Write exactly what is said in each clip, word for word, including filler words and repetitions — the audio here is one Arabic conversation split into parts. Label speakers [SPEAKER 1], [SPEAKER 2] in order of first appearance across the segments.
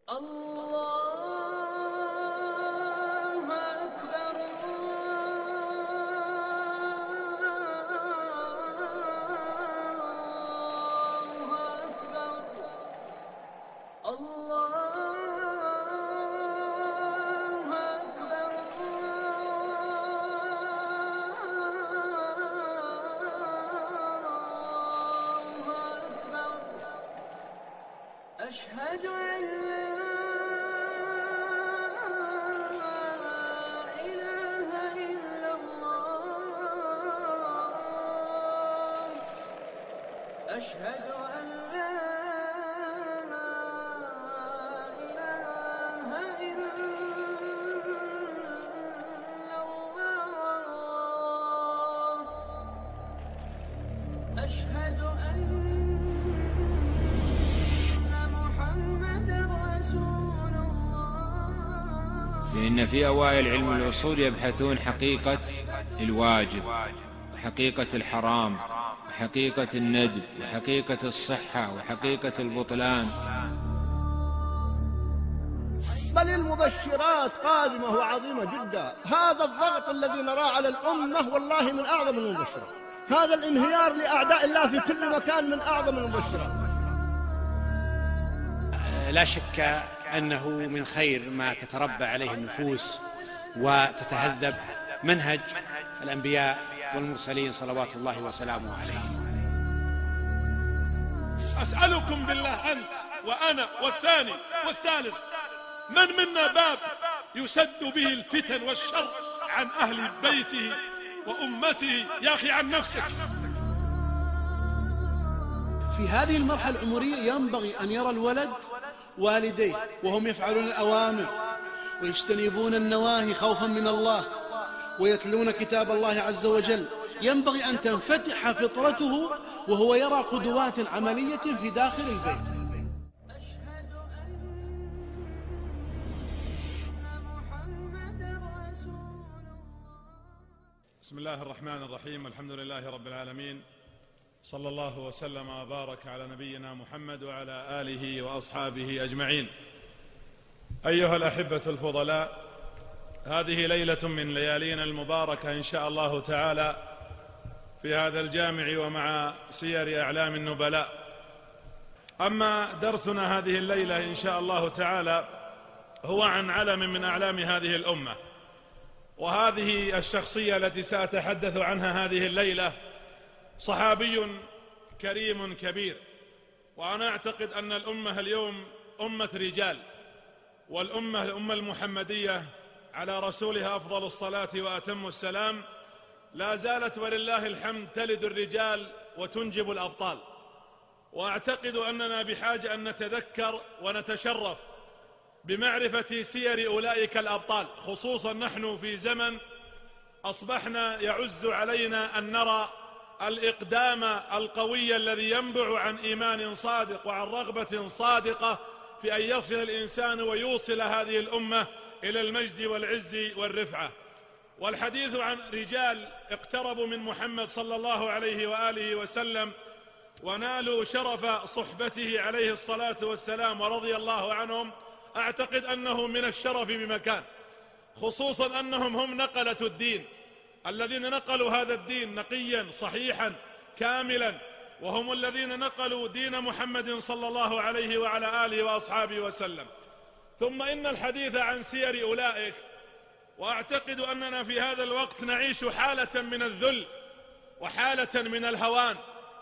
[SPEAKER 1] الله أكبر الله أكبر الله أكبر الله أكبر أشهد أن لا إله إلا الله أشهد أن لا إله إلا الله أشهد أن
[SPEAKER 2] لأن في أوائل علم الأصول يبحثون حقيقة الواجب وحقيقة الحرام وحقيقة الندب وحقيقة الصحة وحقيقة البطلان.
[SPEAKER 3] بل المبشرات قادمة وعظيمة جدا. هذا الضغط الذي نراه على الأمة والله من أعظم المبشرات. هذا الانهيار لأعداء الله في كل مكان من أعظم المبشرات.
[SPEAKER 4] لا شك أنه من خير ما تتربى عليه النفوس وتتهذب منهج الأنبياء والمرسلين صلوات الله وسلامه عليهم.
[SPEAKER 5] أسألكم بالله أنت وأنا والثاني والثالث، من منا باب يسد به الفتن والشر عن أهل بيته وأمته؟ يا أخي عن نفسك.
[SPEAKER 6] في هذه المرحلة العمرية ينبغي أن يرى الولد والديه وهم يفعلون الأوامر ويجتنبون النواهي خوفا من الله ويتلون كتاب الله عز وجل. ينبغي أن تنفتح فطرته وهو يرى قدوات عملية في داخل البيت.
[SPEAKER 5] بسم الله الرحمن الرحيم، والحمد لله رب العالمين، صلى الله وسلم وبارك على نبينا محمد وعلى آله وأصحابه أجمعين. أيها الأحبة الفضلاء، هذه ليلة من ليالينا المباركة إن شاء الله تعالى في هذا الجامع ومع سير أعلام النبلاء. أما درسنا هذه الليلة إن شاء الله تعالى هو عن علم من أعلام هذه الأمة، وهذه الشخصية التي سأتحدث عنها هذه الليلة صحابي كريم كبير. وأنا أعتقد أن الأمة اليوم أمة رجال، والأمة الأمة المحمدية على رسولها أفضل الصلاة وأتم السلام لا زالت ولله الحمد تلد الرجال وتنجب الأبطال. وأعتقد أننا بحاجة أن نتذكر ونتشرف بمعرفة سير أولئك الأبطال، خصوصا نحن في زمن أصبحنا يعز علينا أن نرى الإقدام القوي الذي ينبع عن إيمان صادق وعن رغبة صادقة في أن يصل الإنسان ويوصل هذه الأمة إلى المجد والعز والرفعة. والحديث عن رجال اقتربوا من محمد صلى الله عليه وآله وسلم ونالوا شرف صحبته عليه الصلاة والسلام ورضي الله عنهم، أعتقد أنه من الشرف بمكان، خصوصا أنهم هم نقلة الدين الذين نقلوا هذا الدين نقيا صحيحا كاملا، وهم الذين نقلوا دين محمد صلى الله عليه وعلى آله وأصحابه وسلم. ثم إن الحديث عن سير أولئك، وأعتقد أننا في هذا الوقت نعيش حالة من الذل وحالة من الهوان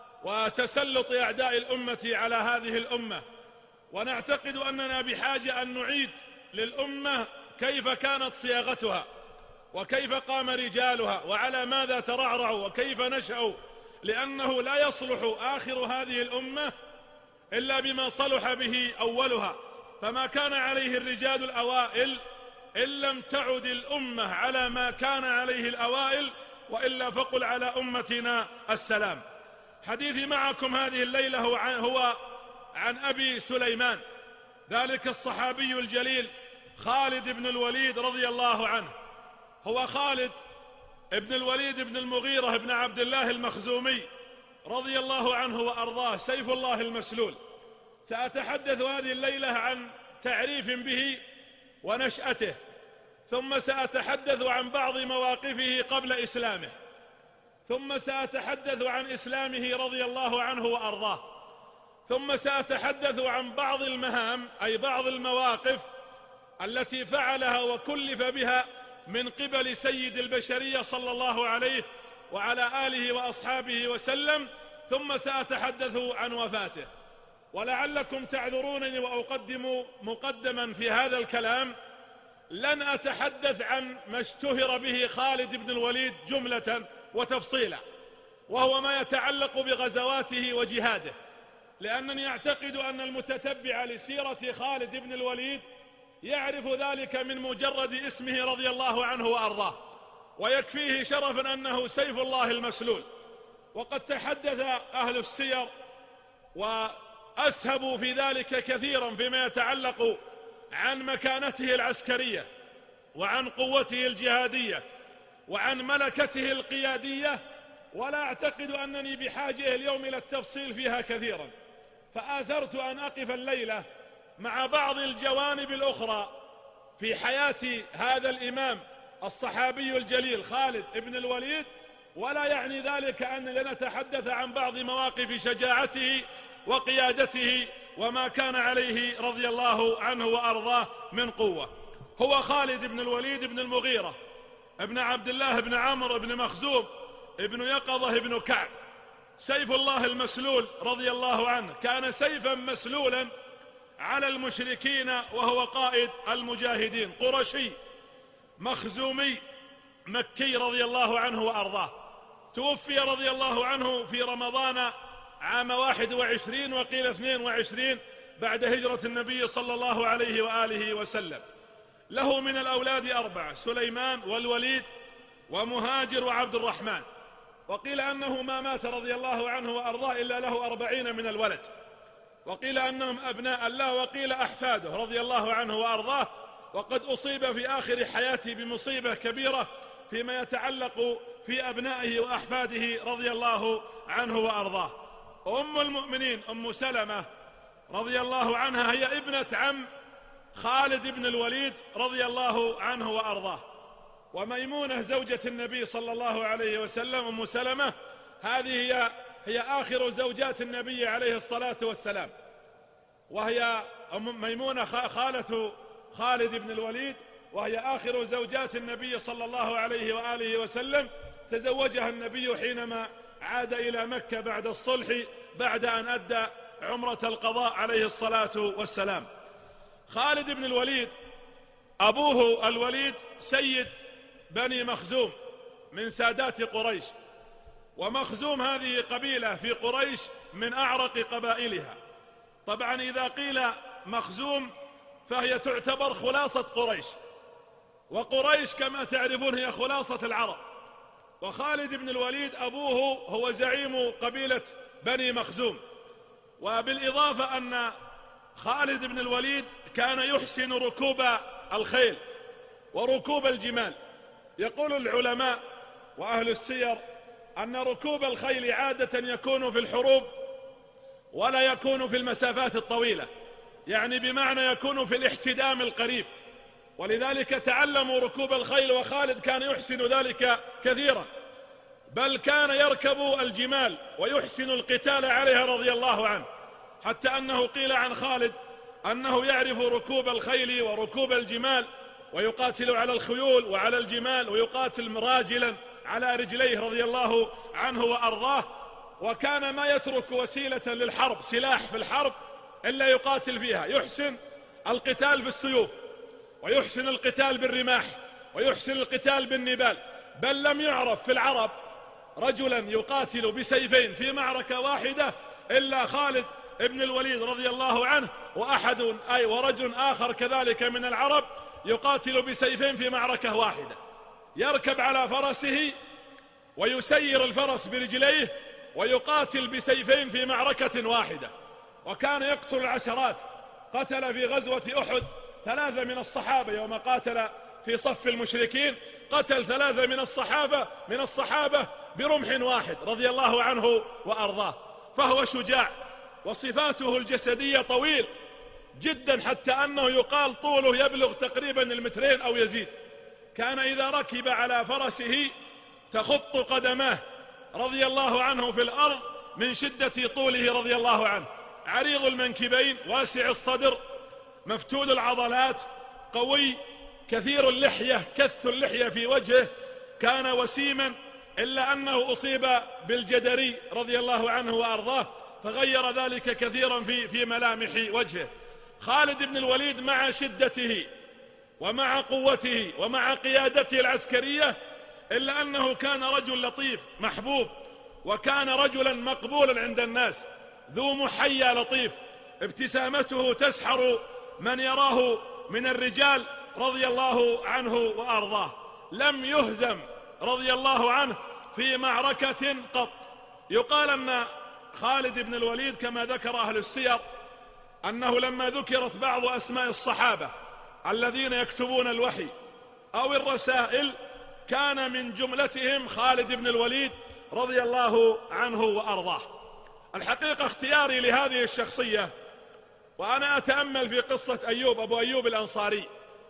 [SPEAKER 5] وتسلط أعداء الأمة على هذه الأمة، ونعتقد أننا بحاجة أن نعيد للأمة كيف كانت صياغتها وكيف قام رجالها وعلى ماذا ترعرعوا وكيف نشأوا، لأنه لا يصلح آخر هذه الأمة إلا بما صلح به أولها. فما كان عليه الرجال الأوائل إن لم تعد الأمة على ما كان عليه الأوائل، وإلا فقل على أمتنا السلام. حديثي معكم هذه الليلة هو عن أبي سليمان، ذلك الصحابي الجليل خالد بن الوليد رضي الله عنه. هو خالد ابن الوليد بن المغيرة بن عبد الله المخزومي رضي الله عنه وأرضاه، سيف الله المسلول. سأتحدث هذه الليلة عن تعريف به ونشأته، ثم سأتحدث عن بعض مواقفه قبل إسلامه، ثم سأتحدث عن إسلامه رضي الله عنه وأرضاه، ثم سأتحدث عن بعض المهام أي بعض المواقف التي فعلها وكلف بها من قبل سيد البشرية صلى الله عليه وعلى آله وأصحابه وسلم، ثم سأتحدث عن وفاته. ولعلكم تعذرونني وأقدم مقدما في هذا الكلام، لن أتحدث عن ما اشتهر به خالد بن الوليد جملة وتفصيلا، وهو ما يتعلق بغزواته وجهاده، لأنني أعتقد أن المتتبع لسيرة خالد بن الوليد يعرف ذلك من مجرد اسمه رضي الله عنه وأرضاه، ويكفيه شرفا أنه سيف الله المسلول. وقد تحدث أهل السير وأسهبوا في ذلك كثيرا فيما يتعلق عن مكانته العسكرية وعن قوته الجهادية وعن ملكته القيادية، ولا أعتقد أنني بحاجة اليوم إلى التفصيل فيها كثيرا، فآثرت أن أقف الليلة مع بعض الجوانب الأخرى في حياة هذا الإمام الصحابي الجليل خالد بن الوليد، ولا يعني ذلك أننا لنتحدث عن بعض مواقف شجاعته وقيادته وما كان عليه رضي الله عنه وأرضاه من قوة. هو خالد بن الوليد بن المغيرة ابن عبد الله بن عمرو بن مخزوم ابن يقظة ابن كعب، سيف الله المسلول رضي الله عنه، كان سيفا مسلولا على المشركين، وهو قائد المجاهدين، قرشي مخزومي مكي رضي الله عنه وأرضاه. توفي رضي الله عنه في رمضان عام واحد وعشرين وقيل اثنين وعشرين بعد هجرة النبي صلى الله عليه وآله وسلم. له من الأولاد أربعة: سليمان والوليد ومهاجر وعبد الرحمن، وقيل أنه ما مات رضي الله عنه وأرضاه إلا له أربعين من الولد، وقيل أنهم أبناء الله، وقيل أحفاده رضي الله عنه وأرضاه. وقد أصيب في آخر حياته بمصيبة كبيرة فيما يتعلق في أبنائه وأحفاده رضي الله عنه وأرضاه. أم المؤمنين أم سلمة رضي الله عنها هي ابنة عم خالد بن الوليد رضي الله عنه وأرضاه. وميمونة زوجة النبي صلى الله عليه وسلم أم سلمة هذه هي, هي آخر زوجات النبي عليه الصلاة والسلام، وهي أم ميمونة خالة خالد بن الوليد، وهي آخر زوجات النبي صلى الله عليه وآله وسلم. تزوجها النبي حينما عاد إلى مكة بعد الصلح بعد أن أدى عمرة القضاء عليه الصلاة والسلام. خالد بن الوليد أبوه الوليد سيد بني مخزوم من سادات قريش، ومخزوم هذه قبيلة في قريش من أعرق قبائلها. طبعا إذا قيل مخزوم فهي تعتبر خلاصة قريش، وقريش كما تعرفون هي خلاصة العرب، وخالد بن الوليد أبوه هو زعيم قبيلة بني مخزوم. وبالإضافة أن خالد بن الوليد كان يحسن ركوب الخيل وركوب الجمال. يقول العلماء وأهل السير أن ركوب الخيل عادة يكون في الحروب ولا يكون في المسافات الطويلة، يعني بمعنى يكون في الاحتدام القريب، ولذلك تعلموا ركوب الخيل، وخالد كان يحسن ذلك كثيرا، بل كان يركب الجمال ويحسن القتال عليها رضي الله عنه، حتى أنه قيل عن خالد أنه يعرف ركوب الخيل وركوب الجمال، ويقاتل على الخيول وعلى الجمال، ويقاتل راجلا على رجليه رضي الله عنه وأرضاه. وكان ما يترك وسيلة للحرب، سلاح في الحرب، إلا يقاتل فيها. يحسن القتال بالسيوف، ويحسن القتال بالرماح، ويحسن القتال بالنبال، بل لم يعرف في العرب رجلا يقاتل بسيفين في معركة واحدة إلا خالد ابن الوليد رضي الله عنه، وأحد أي ورجل آخر كذلك من العرب يقاتل بسيفين في معركة واحدة، يركب على فرسه ويسير الفرس برجليه ويقاتل بسيفين في معركة واحدة. وكان يقتل العشرات. قتل في غزوة أحد ثلاثة من الصحابة يوم قاتل في صف المشركين، قتل ثلاثة من الصحابة من الصحابة برمح واحد رضي الله عنه وأرضاه. فهو شجاع، وصفاته الجسدية طويل، جدا، حتى أنه يقال طوله يبلغ تقريبا المترين أو يزيد. كان إذا ركب على فرسه تخط قدماه رضي الله عنه في الأرض من شدة طوله رضي الله عنه. عريض المنكبين، واسع الصدر، مفتول العضلات، قوي، كثير اللحية، كث اللحية في وجهه، كان وسيما، إلا أنه أصيب بالجدري رضي الله عنه وأرضاه، فغير ذلك كثيرا في في ملامح وجهه. خالد بن الوليد مع شدته ومع قوته ومع قيادته العسكرية، إلا أنه كان رجل لطيف محبوب، وكان رجلا مقبولا عند الناس، ذو محيا لطيف، ابتسامته تسحر من يراه من الرجال رضي الله عنه وأرضاه. لم يهزم رضي الله عنه في معركة قط. يقال أن خالد بن الوليد كما ذكر أهل السير أنه لما ذكرت بعض أسماء الصحابة الذين يكتبون الوحي أو الرسائل كان من جملتهم خالد بن الوليد رضي الله عنه وأرضاه. الحقيقة اختياري لهذه الشخصية وأنا أتأمل في قصة أيوب أبو أيوب الأنصاري،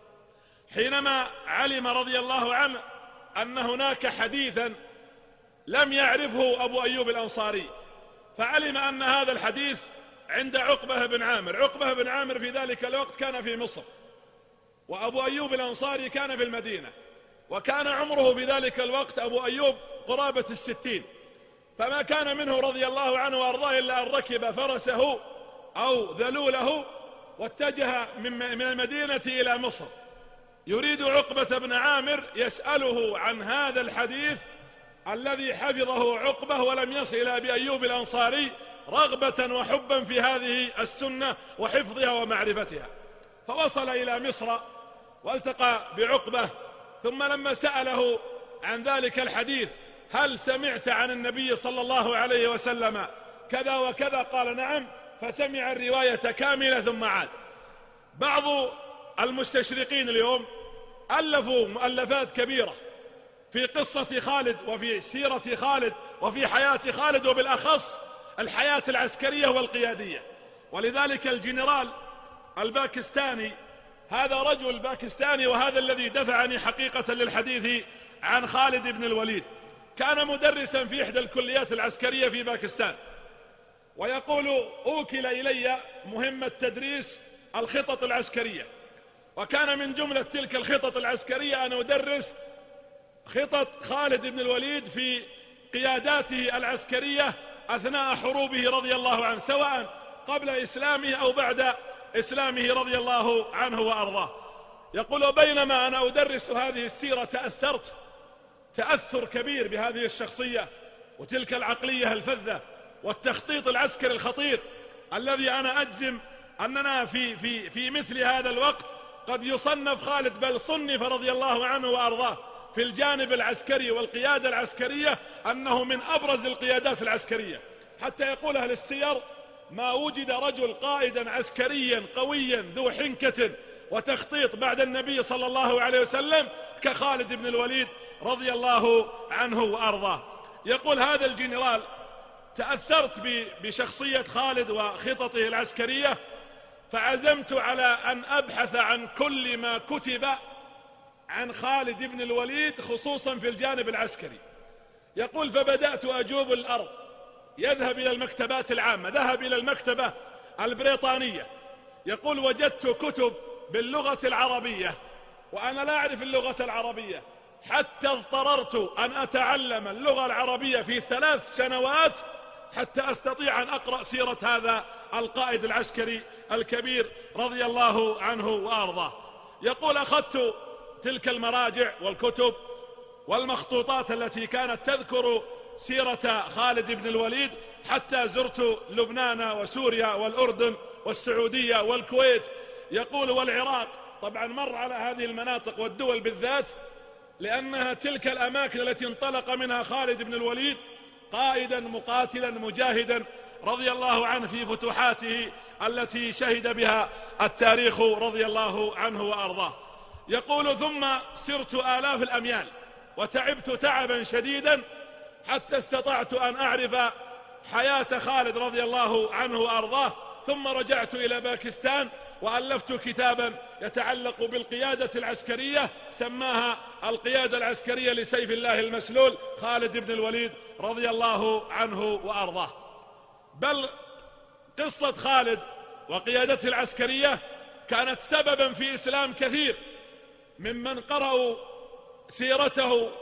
[SPEAKER 5] حينما علم رضي الله عنه أن هناك حديثا لم يعرفه أبو أيوب الأنصاري، فعلم أن هذا الحديث عند عقبة بن عامر. عقبة بن عامر في ذلك الوقت كان في مصر، وأبو أيوب الأنصاري كان في المدينة، وكان عمره في ذلك الوقت أبو أيوب قرابة الستين، فما كان منه رضي الله عنه وأرضاه إلا أن ركب فرسه أو ذلوله واتجه من المدينة إلى مصر. يريد عقبة بن عامر يسأله عن هذا الحديث الذي حفظه عقبة ولم يصل إلى أبي أيوب الأنصاري، رغبة وحبا في هذه السنة وحفظها ومعرفتها. فوصل إلى مصر والتقى بعقبة، ثم لما سأله عن ذلك الحديث هل سمعت عن النبي صلى الله عليه وسلم كذا وكذا؟ قال نعم، فسمع الرواية كاملة ثم عاد. بعض المستشرقين اليوم ألفوا مؤلفات كبيرة في قصة خالد وفي سيرة خالد وفي حياة خالد، وبالأخص الحياة العسكرية والقيادية. ولذلك الجنرال الباكستاني، هذا رجل باكستاني وهذا الذي دفعني حقيقة للحديث عن خالد بن الوليد، كان مدرسا في إحدى الكليات العسكرية في باكستان، ويقول أوكل إلي مهمة تدريس الخطط العسكرية، وكان من جملة تلك الخطط العسكرية أن أدرس خطط خالد بن الوليد في قياداته العسكرية أثناء حروبه رضي الله عنه، سواء قبل إسلامه أو بعد إسلامه رضي الله عنه وأرضاه. يقول بينما أنا أدرس هذه السيرة تأثرت تأثر كبير بهذه الشخصية وتلك العقلية الفذة والتخطيط العسكري الخطير الذي أنا أجزم أننا في, في, في مثل هذا الوقت قد يصنف خالد، بل صنف رضي الله عنه وأرضاه في الجانب العسكري والقيادة العسكرية أنه من أبرز القيادات العسكرية. حتى يقول أهل السير ما وجد رجل قائدا عسكريا قويا ذو حنكة وتخطيط بعد النبي صلى الله عليه وسلم كخالد بن الوليد رضي الله عنه وأرضاه. يقول هذا الجنرال تأثرت بشخصية خالد وخططه العسكرية، فعزمت على أن أبحث عن كل ما كتب عن خالد بن الوليد خصوصا في الجانب العسكري. يقول فبدأت أجوب الأرض، يذهب إلى المكتبات العامة، ذهب إلى المكتبة البريطانية. يقول وجدت كتب باللغة العربية وأنا لا أعرف اللغة العربية، حتى اضطررت أن أتعلم اللغة العربية في ثلاث سنوات حتى أستطيع أن أقرأ سيرة هذا القائد العسكري الكبير رضي الله عنه وأرضاه. يقول أخذت تلك المراجع والكتب والمخطوطات التي كانت تذكر سيرة خالد بن الوليد حتى زرت لبنان وسوريا والأردن والسعودية والكويت. يقول والعراق، طبعا مر على هذه المناطق والدول بالذات لأنها تلك الأماكن التي انطلق منها خالد بن الوليد قائدا مقاتلا مجاهدا رضي الله عنه في فتوحاته التي شهد بها التاريخ رضي الله عنه وأرضاه. يقول ثم سرت آلاف الأميال وتعبت تعبا شديدا حتى استطعت أن أعرف حياة خالد رضي الله عنه وأرضاه، ثم رجعت إلى باكستان وألفت كتابا يتعلق بالقيادة العسكرية سماها القيادة العسكرية لسيف الله المسلول خالد بن الوليد رضي الله عنه وأرضاه. بل قصة خالد وقيادته العسكرية كانت سببا في إسلام كثير ممن قرأوا سيرته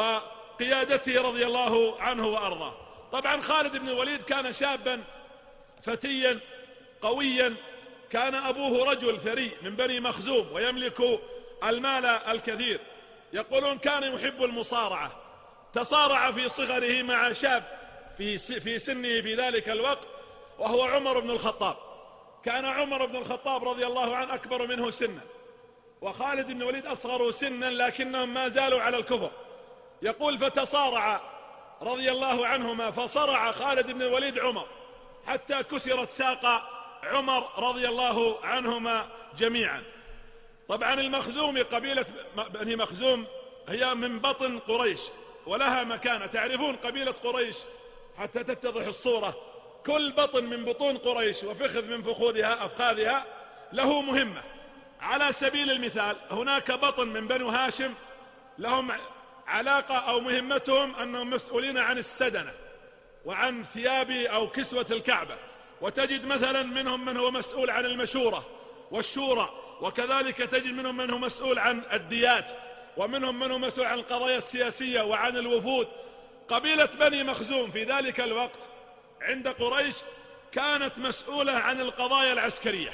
[SPEAKER 5] وقيادته رضي الله عنه وأرضاه. طبعا خالد بن الوليد كان شابا فتيا قويا، كان أبوه رجل ثري من بني مخزوم ويملك المال الكثير. يقولون كان يحب المصارعة، تصارع في صغره مع شاب في في سنه في ذلك الوقت وهو عمر بن الخطاب. كان عمر بن الخطاب رضي الله عنه أكبر منه سنا، وخالد بن الوليد أصغر سنا لكنهم ما زالوا على الكفر. يقول فتصارع رضي الله عنهما، فصرع خالد بن الوليد عمر حتى كسرت ساق عمر رضي الله عنهما جميعا. طبعا المخزومي قبيلة بني مخزوم هي من بطن قريش ولها مكانة. تعرفون قبيلة قريش حتى تتضح الصورة، كل بطن من بطون قريش وفخذ من فخوذها أفخاذها له مهمة. على سبيل المثال هناك بطن من بنو هاشم لهم علاقة أو مهمتهم أنهم مسؤولين عن السدنة وعن ثياب أو كسوة الكعبة، وتجد مثلا منهم من هو مسؤول عن المشورة والشورى، وكذلك تجد منهم من هو مسؤول عن الديات، ومنهم من هو مسؤول عن القضايا السياسية وعن الوفود. قبيلة بني مخزوم في ذلك الوقت عند قريش كانت مسؤولة عن القضايا العسكرية،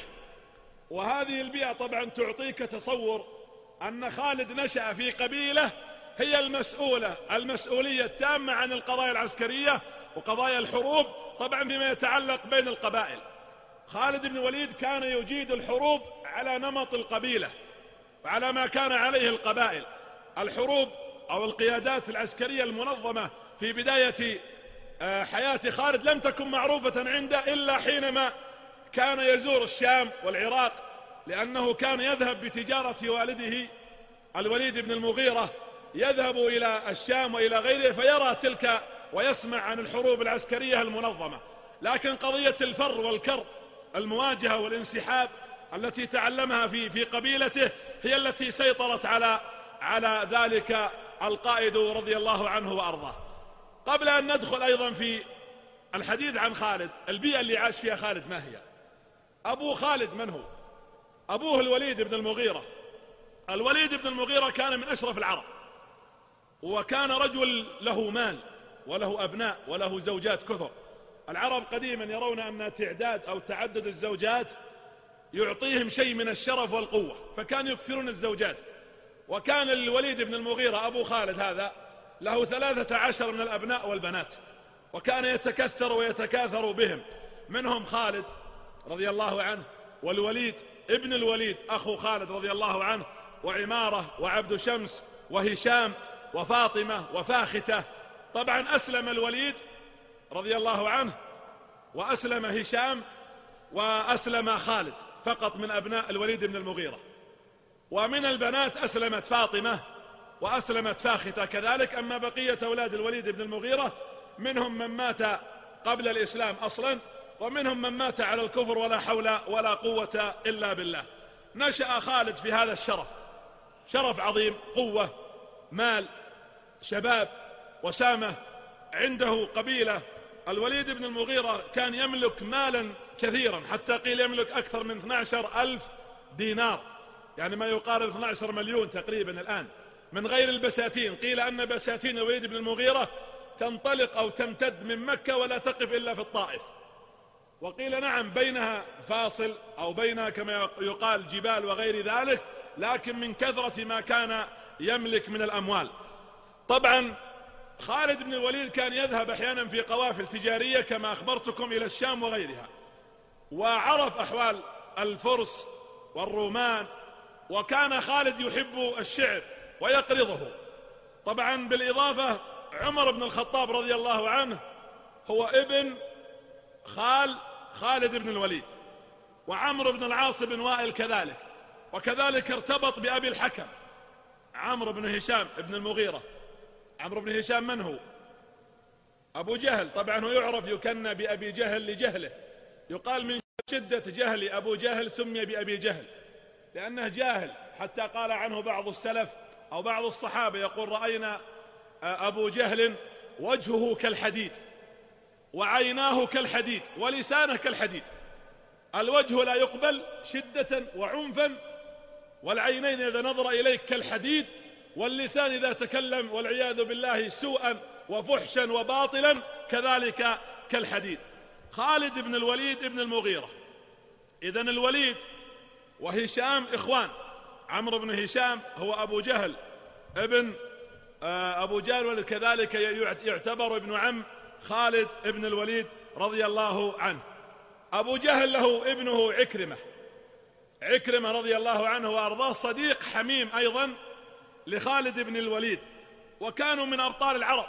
[SPEAKER 5] وهذه البيئة طبعا تعطيك تصور أن خالد نشأ في قبيلة هي المسؤولة المسؤولية التامة عن القضايا العسكرية وقضايا الحروب، طبعا فيما يتعلق بين القبائل. خالد بن الوليد كان يجيد الحروب على نمط القبيلة وعلى ما كان عليه القبائل. الحروب أو القيادات العسكرية المنظمة في بداية حياة خالد لم تكن معروفة عنده إلا حينما كان يزور الشام والعراق، لأنه كان يذهب بتجارة والده الوليد بن المغيرة، يذهب إلى الشام وإلى غيره فيرى تلك ويسمع عن الحروب العسكرية المنظمة. لكن قضية الفر والكر، المواجهة والانسحاب التي تعلمها في في قبيلته هي التي سيطرت على على ذلك القائد رضي الله عنه وأرضاه. قبل أن ندخل أيضا في الحديث عن خالد، البيئة اللي عاش فيها خالد ما هي؟ أبو خالد من هو؟ أبوه الوليد بن المغيرة. الوليد بن المغيرة كان من أشرف العرب، وكان رجل له مال وله أبناء وله زوجات كثر. العرب قديما يرون أن تعداد أو تعدد الزوجات يعطيهم شيء من الشرف والقوة، فكانوا يكثرون الزوجات. وكان الوليد بن المغيرة أبو خالد هذا له ثلاثة عشر من الأبناء والبنات، وكان يتكثر ويتكاثر بهم، منهم خالد رضي الله عنه، والوليد ابن الوليد أخو خالد رضي الله عنه، وعمارة وعبد شمس وهشام وفاطمة وفاختة. طبعا أسلم الوليد رضي الله عنه وأسلم هشام وأسلم خالد فقط من أبناء الوليد بن المغيرة. ومن البنات أسلمت فاطمة وأسلمت فاختة كذلك. أما بقية أولاد الوليد بن المغيرة منهم من مات قبل الإسلام أصلا، ومنهم من مات على الكفر ولا حول ولا قوة إلا بالله. نشأ خالد في هذا الشرف، شرف عظيم، قوة، مال، شباب، وسامة، عنده قبيلة. الوليد بن المغيرة كان يملك مالا كثيرا، حتى قيل يملك أكثر من اثني عشر ألف دينار، يعني ما يقارب اثني عشر مليون تقريبا الآن، من غير البساتين. قيل أن بساتين الوليد بن المغيرة تنطلق أو تمتد من مكة ولا تقف إلا في الطائف، وقيل نعم بينها فاصل أو بينها كما يقال جبال وغير ذلك، لكن من كثرة ما كان يملك من الأموال. طبعا خالد بن الوليد كان يذهب أحيانا في قوافل تجارية كما أخبرتكم إلى الشام وغيرها، وعرف أحوال الفرس والرومان، وكان خالد يحب الشعر ويقرضه. طبعا بالإضافة عمر بن الخطاب رضي الله عنه هو ابن خال خالد بن الوليد، وعمرو بن العاص بن وائل كذلك، وكذلك ارتبط بأبي الحكم عمرو بن هشام بن المغيرة. عمرو بن هشام من هو؟ أبو جهل. طبعا هو يعرف يكنى بأبي جهل لجهله، يقال من شدة جهل أبو جهل سمي بأبي جهل لأنه جاهل، حتى قال عنه بعض السلف أو بعض الصحابة يقول: رأينا أبو جهل وجهه كالحديد وعيناه كالحديد ولسانه كالحديد. الوجه لا يقبل شدة وعنفا، والعينين إذا نظر إليك كالحديد، واللسان إذا تكلم والعياذ بالله سوءا وفحشا وباطلا كذلك كالحديد. خالد بن الوليد بن المغيرة، إذن الوليد وهشام إخوان. عمرو بن هشام هو أبو جهل ابن أبو جهل، وكذلك يعتبر ابن عم خالد بن الوليد رضي الله عنه. أبو جهل له ابنه عكرمة، عكرمة رضي الله عنه وأرضاه، صديق حميم أيضا لخالد بن الوليد، وكانوا من أبطال العرب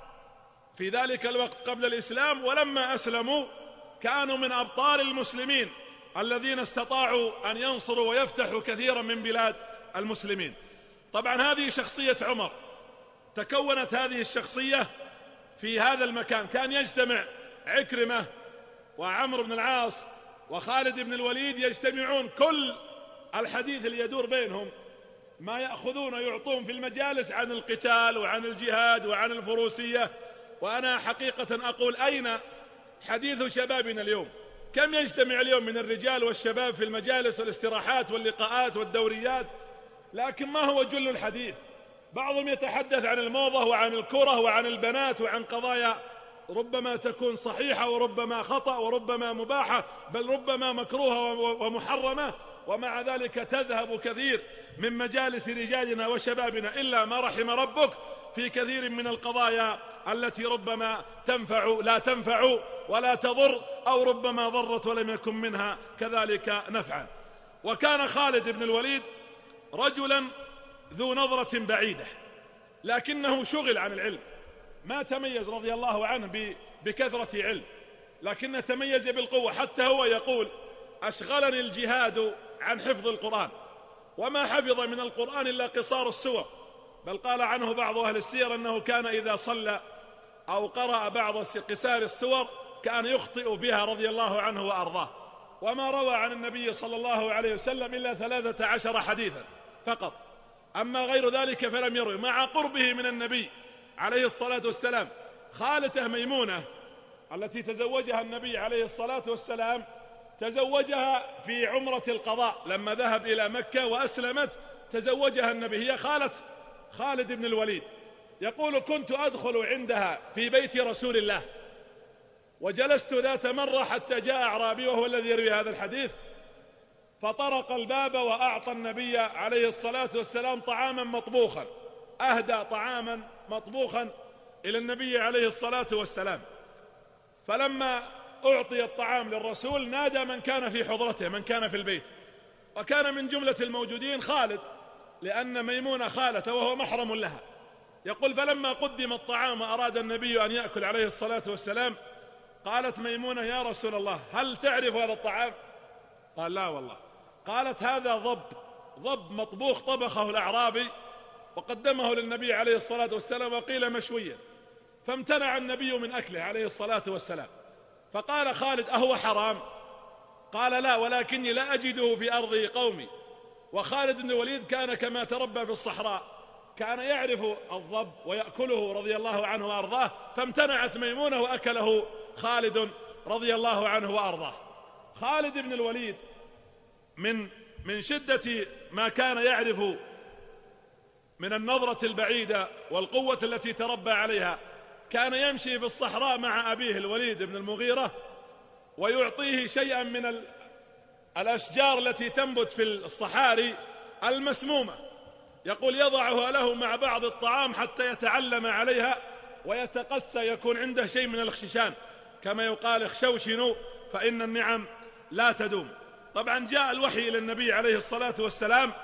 [SPEAKER 5] في ذلك الوقت قبل الإسلام، ولما أسلموا كانوا من أبطال المسلمين الذين استطاعوا أن ينصروا ويفتحوا كثيرا من بلاد المسلمين. طبعا هذه شخصية عمر، تكونت هذه الشخصية في هذا المكان، كان يجتمع عكرمة وعمرو بن العاص وخالد بن الوليد، يجتمعون كل الحديث اللي يدور بينهم ما يأخذون ويعطون في المجالس عن القتال وعن الجهاد وعن الفروسية. وأنا حقيقة أقول: أين حديث شبابنا اليوم؟ كم يجتمع اليوم من الرجال والشباب في المجالس والاستراحات واللقاءات والدوريات، لكن ما هو جل الحديث؟ بعضهم يتحدث عن الموضة وعن الكرة وعن البنات وعن قضايا ربما تكون صحيحة وربما خطأ وربما مباحة، بل ربما مكروهة ومحرمة، ومع ذلك تذهب كثير من مجالس رجالنا وشبابنا إلا ما رحم ربك في كثير من القضايا التي ربما تنفع لا تنفع ولا تضر، أو ربما ضرت ولم يكن منها كذلك نفعا. وكان خالد بن الوليد رجلا ذو نظرة بعيدة، لكنه شغل عن العلم، ما تميز رضي الله عنه بكثرة علم، لكنه تميز بالقوة. حتى هو يقول: أشغلني الجهاد عن حفظ القرآن، وما حفظ من القرآن إلا قصار السور. بل قال عنه بعض أهل السير أنه كان إذا صلى أو قرأ بعض قصار السور كان يخطئ بها رضي الله عنه وأرضاه. وما روى عن النبي صلى الله عليه وسلم إلا ثلاثة عشر حديثا فقط، أما غير ذلك فلم يروي، مع قربه من النبي عليه الصلاة والسلام. خالته ميمونة التي تزوجها النبي عليه الصلاة والسلام تزوجها في عمرة القضاء، لما ذهب إلى مكة وأسلمت تزوجها النبي، هي خالة خالد بن الوليد. يقول: كنت أدخل عندها في بيت رسول الله، وجلست ذات مرة حتى جاء أعرابي وهو الذي يروي هذا الحديث، فطرق الباب وأعطى النبي عليه الصلاة والسلام طعاما مطبوخا، أهدى طعاما مطبوخا إلى النبي عليه الصلاة والسلام. فلما أعطي الطعام للرسول نادى من كان في حضرته، من كان في البيت، وكان من جملة الموجودين خالد، لأن ميمونة خالته وهو محرم لها. يقول: فلما قدم الطعام أراد النبي أن يأكل عليه الصلاة والسلام، قالت ميمونة: يا رسول الله هل تعرف هذا الطعام؟ قال: لا والله. قالت: هذا ضب ضب مطبوخ طبخه الأعرابي وقدمه للنبي عليه الصلاة والسلام، وقيل مشويا، فامتنع النبي من أكله عليه الصلاة والسلام. فقال خالد: أهو حرام؟ قال: لا، ولكني لا أجده في أرض قومي. وخالد بن الوليد كان كما تربى في الصحراء، كان يعرف الضب ويأكله رضي الله عنه وأرضاه، فامتنعت ميمونة وأكله خالد رضي الله عنه وأرضاه. خالد بن الوليد من من شدة ما كان يعرف من النظرة البعيدة والقوة التي تربى عليها، كان يمشي في الصحراء مع أبيه الوليد بن المغيرة ويعطيه شيئا من الأشجار التي تنبت في الصحاري المسمومة، يقول يضعها له مع بعض الطعام حتى يتعلم عليها ويتقسى، يكون عنده شيء من الخششان، كما يقال: اخشوشنوا فإن النعم لا تدوم. طبعا جاء الوحي إلى النبي عليه الصلاة والسلام،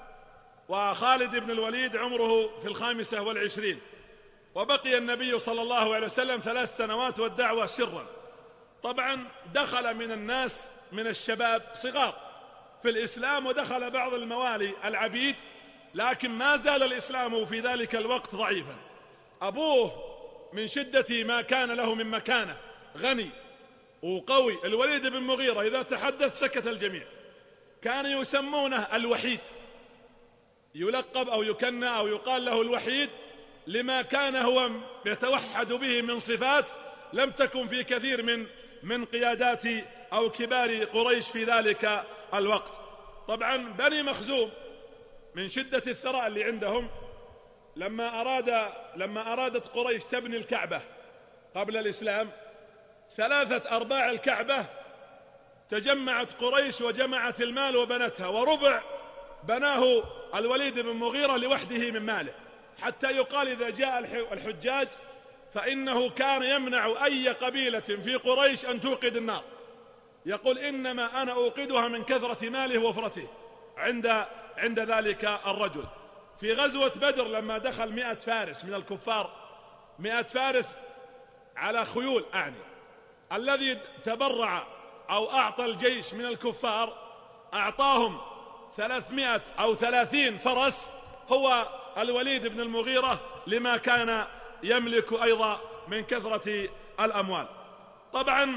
[SPEAKER 5] وخالد بن الوليد عمره في الخامسة والعشرين، وبقي النبي صلى الله عليه وسلم ثلاث سنوات والدعوة سرا. طبعا دخل من الناس من الشباب صغار في الإسلام، ودخل بعض الموالي العبيد، لكن ما زال الإسلام في ذلك الوقت ضعيفا. أبوه من شدة ما كان له من مكانة غني، وقوي. الوليد بن المغيرة إذا تحدث سكت الجميع. كان يسمونه الوحيد، يلقب أو يكنى أو يقال له الوحيد لما كان هو يتوحد به من صفات لم تكن في كثير من من قيادات أو كبار قريش في ذلك الوقت. طبعا بني مخزوم من شدة الثراء اللي عندهم لما أراد لما أرادت قريش تبني الكعبة قبل الإسلام، ثلاثة أرباع الكعبة تجمعت قريش وجمعت المال وبنتها، وربع بناه الوليد بن المغيرة لوحده من ماله، حتى يقال إذا جاء الحجاج فإنه كان يمنع أي قبيلة في قريش أن توقد النار، يقول إنما أنا أوقدها من كثرة ماله ووفرته عند عند ذلك الرجل. في غزوة بدر لما دخل مئة فارس من الكفار، مئة فارس على خيول أعني، الذي تبرع أو أعطى الجيش من الكفار أعطاهم ثلاثمائة أو ثلاثين فرس هو الوليد بن المغيرة لما كان يملك أيضا من كثرة الأموال. طبعا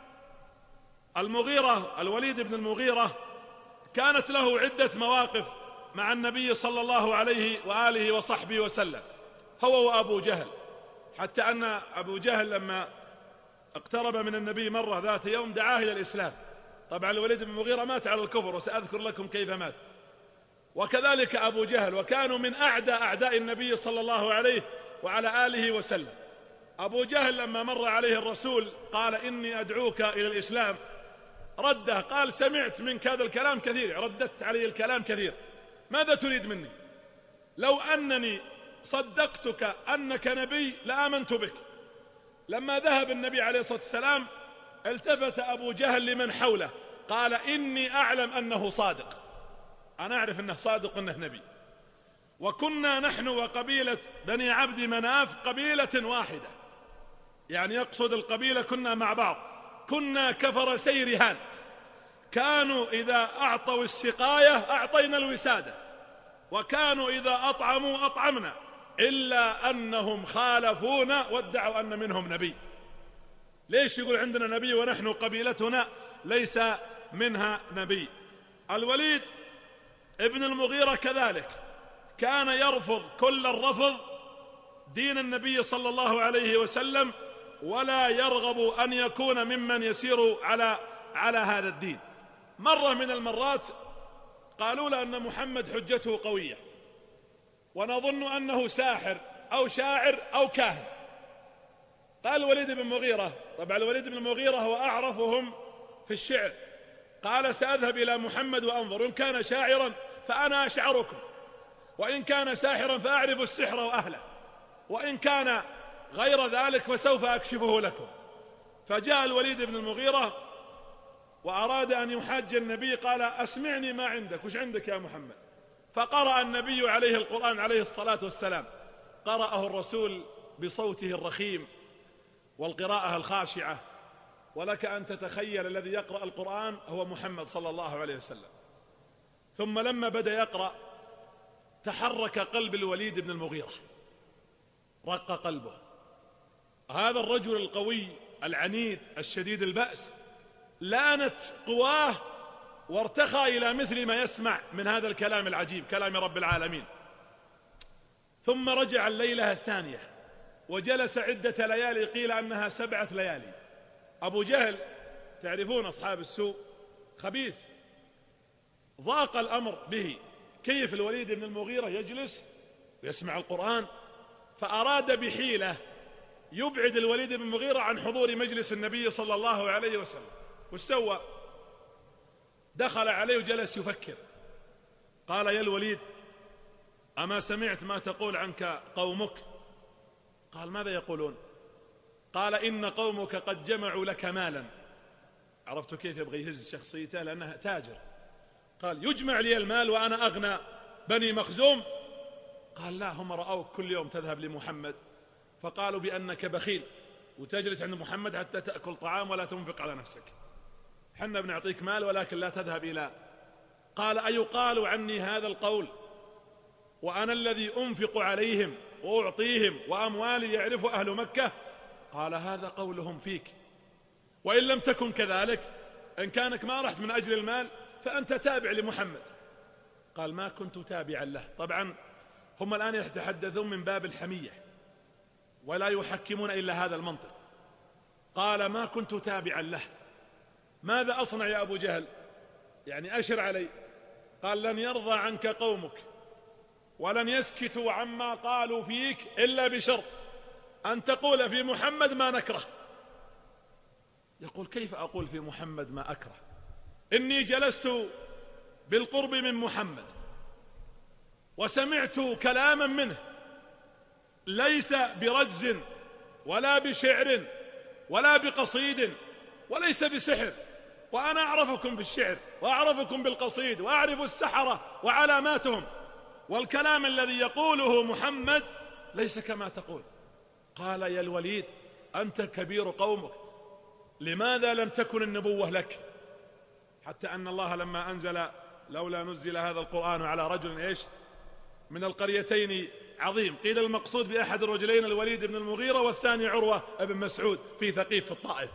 [SPEAKER 5] المغيرة الوليد بن المغيرة كانت له عدة مواقف مع النبي صلى الله عليه وآله وصحبه وسلم، هو وأبو جهل، حتى أن أبو جهل لما اقترب من النبي مرة ذات يوم دعاه إلى الإسلام. طبعا الوليد بن المغيرة مات على الكفر، وسأذكر لكم كيف مات، وكذلك أبو جهل، وكانوا من أعدى أعداء النبي صلى الله عليه وعلى آله وسلم. أبو جهل لما مر عليه الرسول قال إني أدعوك إلى الإسلام، رده قال سمعت منك هذا الكلام كثير، رددت عليه الكلام كثير، ماذا تريد مني؟ لو أنني صدقتك أنك نبي لآمنت بك. لما ذهب النبي عليه الصلاة والسلام التفت أبو جهل لمن حوله قال إني أعلم أنه صادق، أنا أعرف أنه صادق أنه نبي، وكنا نحن وقبيلة بني عبد مناف قبيلة واحدة، يعني يقصد القبيلة كنا مع بعض، كنا كفرسي رهان، كانوا إذا أعطوا السقاية أعطينا الوسادة، وكانوا إذا أطعموا أطعمنا، إلا أنهم خالفونا وادعوا أن منهم نبي. ليش يقول عندنا نبي ونحن قبيلتنا ليس منها نبي؟ الوليد ابن المغيرة كذلك كان يرفض كل الرفض دين النبي صلى الله عليه وسلم، ولا يرغب أن يكون ممن يسير على على هذا الدين. مرة من المرات قالوا له أن محمد حجته قوية، ونظن أنه ساحر أو شاعر أو كاهن. قال الوليد بن المغيرة، طبعا الوليد بن المغيرة هو أعرفهم في الشعر، قال سأذهب إلى محمد وأنظر، إن كان شاعرا فأنا أشعركم، وإن كان ساحرا فأعرف السحر وأهله، وإن كان غير ذلك فسوف أكشفه لكم. فجاء الوليد بن المغيرة وأراد أن يحاج النبي، قال أسمعني ما عندك، وش عندك يا محمد؟ فقرأ النبي عليه القرآن عليه الصلاة والسلام، قرأه الرسول بصوته الرخيم والقراءة الخاشعة، ولك أن تتخيل الذي يقرأ القرآن هو محمد صلى الله عليه وسلم. ثم لما بدأ يقرأ تحرك قلب الوليد بن المغيرة، رق قلبه. هذا الرجل القوي العنيد الشديد البأس لانت قواه وارتخى إلى مثل ما يسمع من هذا الكلام العجيب، كلام رب العالمين. ثم رجع الليلة الثانية وجلس عدة ليالي، قيل أنها سبعة ليالي. أبو جهل تعرفون أصحاب السوء خبيث، ضاق الأمر به، كيف الوليد بن المغيرة يجلس ويسمع القرآن؟ فأراد بحيلة يبعد الوليد بن المغيرة عن حضور مجلس النبي صلى الله عليه وسلم. وش سوى؟ دخل عليه وجلس يفكر، قال يا الوليد أما سمعت ما تقول عنك قومك؟ قال ماذا يقولون؟ قال إن قومك قد جمعوا لك مالا. عرفتوا كيف يبغى يهز شخصيته لأنه تاجر؟ قال يجمع لي المال وأنا أغنى بني مخزوم؟ قال لا، هم رأوك كل يوم تذهب لمحمد فقالوا بأنك بخيل وتجلس عند محمد حتى تأكل طعام ولا تنفق على نفسك، حنا بنعطيك مال ولكن لا تذهب إلى. قال أيقال عني هذا القول وأنا الذي أنفق عليهم وأعطيهم وأموالي يعرف أهل مكة؟ قال هذا قولهم فيك، وإن لم تكن كذلك، إن كانك ما رحت من أجل المال فأنت تابع لمحمد. قال ما كنت تابعا له. طبعا هم الآن يتحدثون من باب الحمية ولا يحكمون إلا هذا المنطق. قال ما كنت تابعا له. ماذا أصنع يا أبو جهل؟ يعني أشر علي. قال لن يرضى عنك قومك ولن يسكتوا عما قالوا فيك إلا بشرط أن تقول في محمد ما نكره. يقول كيف أقول في محمد ما أكره؟ إني جلست بالقرب من محمد وسمعت كلاما منه ليس برجز ولا بشعر ولا بقصيد وليس بسحر، وأنا أعرفكم بالشعر وأعرفكم بالقصيد وأعرف السحرة وعلاماتهم، والكلام الذي يقوله محمد ليس كما تقول. قال يا الوليد أنت كبير قومك، لماذا لم تكن النبوة لك؟ حتى أن الله لما أنزل لولا نزل هذا القرآن على رجل إيش من القريتين عظيم، قيل المقصود بأحد الرجلين الوليد بن المغيرة والثاني عروة بن مسعود في ثقيف في الطائف.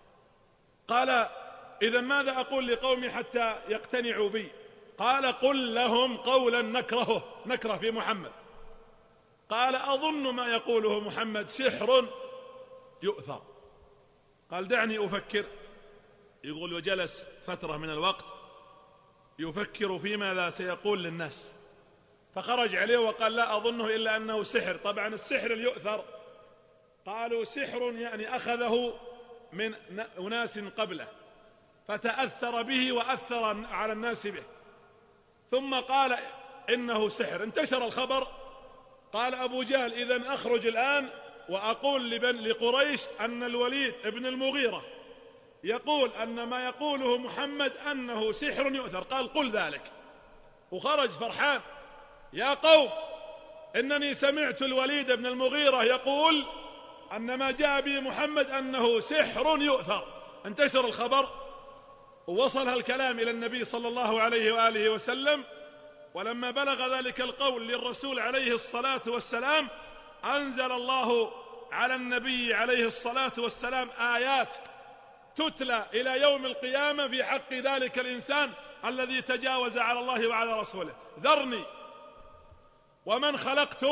[SPEAKER 5] قال إذا ماذا أقول لقومي حتى يقتنعوا بي؟ قال قل لهم قولا نكرهه، نكره في محمد. قال أظن ما يقوله محمد سحر يؤثر. قال دعني أفكر. يقول وجلس فترة من الوقت يفكر فيما لا سيقول للناس، فخرج عليه وقال لا أظنه إلا أنه سحر. طبعا السحر اليؤثر قالوا سحر يعني أخذه من أناس قبله فتأثر به وأثر على الناس به، ثم قال إنه سحر. انتشر الخبر. قال أبو جهل إذن أخرج الآن وأقول لبن لقريش أن الوليد ابن المغيرة يقول أن ما يقوله محمد أنه سحر يؤثر. قال قل ذلك. وخرج فرحان يا قوم إنني سمعت الوليد بن المغيرة يقول أن ما جاء به محمد أنه سحر يؤثر. انتشر الخبر ووصل الكلام إلى النبي صلى الله عليه وآله وسلم، ولما بلغ ذلك القول للرسول عليه الصلاة والسلام أنزل الله على النبي عليه الصلاة والسلام آيات تتلى إلى يوم القيامة في حق ذلك الإنسان الذي تجاوز على الله وعلى رسوله. ذرني ومن خلقت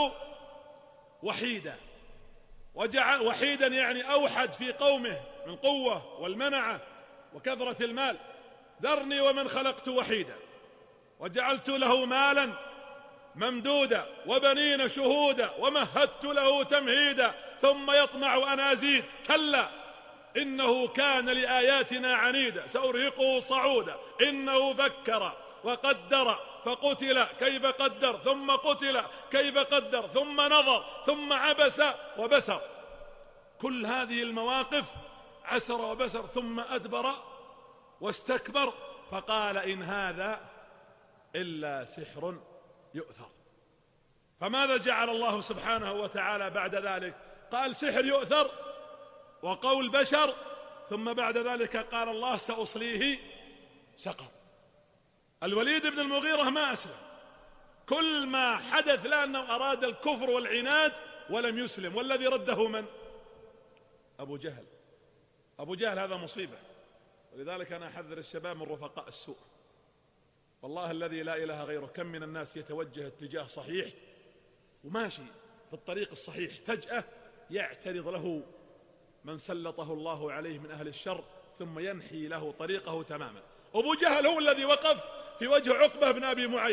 [SPEAKER 5] وحيدا. وجعل وحيدا يعني أوحد في قومه من قوة والمنعة وكثرة المال. ذرني ومن خلقت وحيدا وجعلت له مالا ممدودا وبنين شهودا ومهدت له تمهيدا ثم يطمع أن أزيد كلا إنه كان لآياتنا عنيدا سأرهقه صعودا إنه فكر وقدر فقتل كيف قدر ثم قتل كيف قدر ثم نظر ثم عبس وبسر. كل هذه المواقف عسر وبسر ثم أدبر واستكبر فقال إن هذا إلا سحر يؤثر. فماذا جعل الله سبحانه وتعالى بعد ذلك؟ قال سحر يؤثر وقول بشر، ثم بعد ذلك قال الله سأصليه سقر. الوليد بن المغيرة ما أسلم، كل ما حدث لأنه أراد الكفر والعناد ولم يسلم، والذي رده من؟ أبو جهل. أبو جهل هذا مصيبة، ولذلك أنا أحذر الشباب من رفقاء السوء. والله الذي لا إله غيره كم من الناس يتوجه اتجاه صحيح وماشي في الطريق الصحيح، فجأة يعترض له من سلطه الله عليه من أهل الشر ثم ينحي له طريقه تماما. أبو جهل هو الذي وقف في وجه عقبة بن أبي معيط.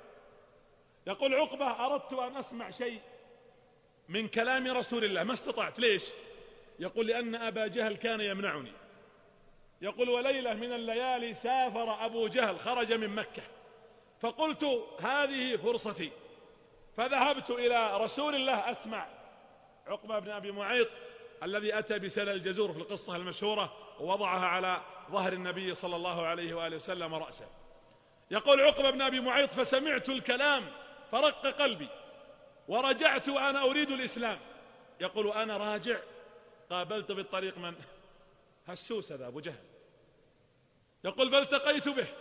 [SPEAKER 5] يقول عقبة أردت أن أسمع شيء من كلام رسول الله ما استطعت. ليش؟ يقول لأن أبا جهل كان يمنعني. يقول وليلة من الليالي سافر أبو جهل خرج من مكة، فقلت هذه فرصتي، فذهبت إلى رسول الله أسمع. عقبة بن أبي معيط الذي أتى بسل الجزور في القصة المشهورة ووضعها على ظهر النبي صلى الله عليه وآله وسلم رأسه. يقول عقبة بن أبي معيط فسمعت الكلام فرق قلبي ورجعت وأنا أريد الإسلام. يقول أنا راجع قابلت بالطريق من؟ هسوس هذا أبو جهل. يقول فالتقيت به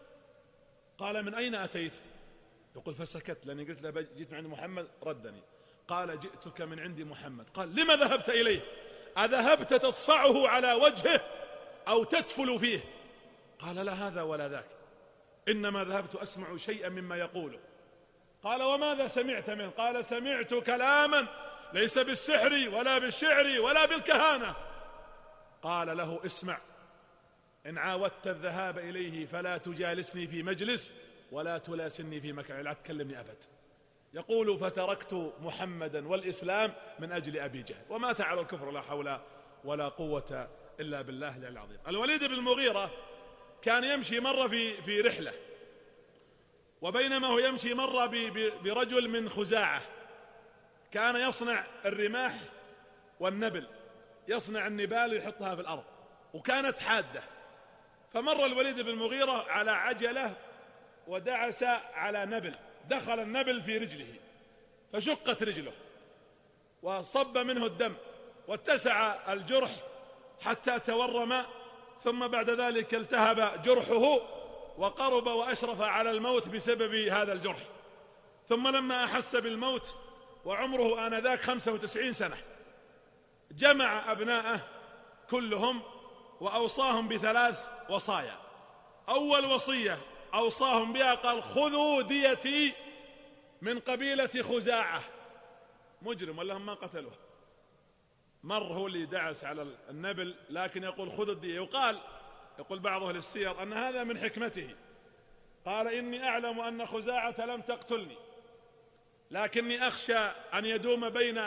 [SPEAKER 5] قال من أين أتيت؟ يقول فسكت لأني قلت له جئت من عند محمد ردني. قال جئتك من عند محمد. قال لما ذهبت إليه؟ أذهبت تصفعه على وجهه أو تتفل فيه؟ قال لا هذا ولا ذاك، إنما ذهبت أسمع شيئا مما يقوله. قال وماذا سمعت منه؟ قال سمعت كلاما ليس بالسحر ولا بالشعر ولا بالكهانة. قال له اسمع، إن عاودت الذهاب إليه فلا تجالسني في مجلس ولا تلاسني في مكان، لا تكلمني أبد. يقول فتركت محمدا والإسلام من أجل أبي جهل، ومات على الكفر، لا حول ولا قوة إلا بالله العلي العظيم. الوليد بن المغيرة كان يمشي مرة في في رحلة، وبينما هو يمشي مرة برجل من خزاعة كان يصنع الرماح والنبل، يصنع النبال ويحطها في الأرض، وكانت حادة. فمر الوليد بن المغيرة على عجلة ودعس على نبل، دخل النبل في رجله فشقت رجله وصب منه الدم واتسع الجرح حتى تورم، ثم بعد ذلك التهب جرحه وقرب وأشرف على الموت بسبب هذا الجرح. ثم لما أحس بالموت وعمره آنذاك خمسة وتسعين سنة جمع أبناءه كلهم وأوصاهم بثلاث وصايا. أول وصية أوصاهم بها قال خذوا ديتي من قبيلة خزاعة. مجرم ولا هم ما قتلوه، مر هو اللي دعس على النبل، لكن يقول خذوا الدية. يقال يقول بعض أهل السير أن هذا من حكمته، قال إني أعلم أن خزاعة لم تقتلني، لكني أخشى أن يدوم بين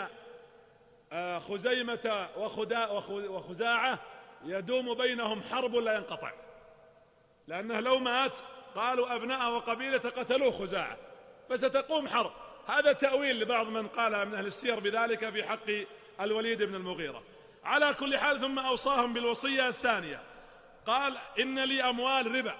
[SPEAKER 5] خزيمة وخزاعة يدوم بينهم حرب لا ينقطع، لأنه لو مات قالوا أبناء وقبيلة قتلوه خزاعة فستقوم حرب. هذا تأويل لبعض من قال من أهل السير بذلك في حق الوليد بن المغيرة. على كل حال ثم أوصاهم بالوصية الثانية، قال إن لي أموال ربا،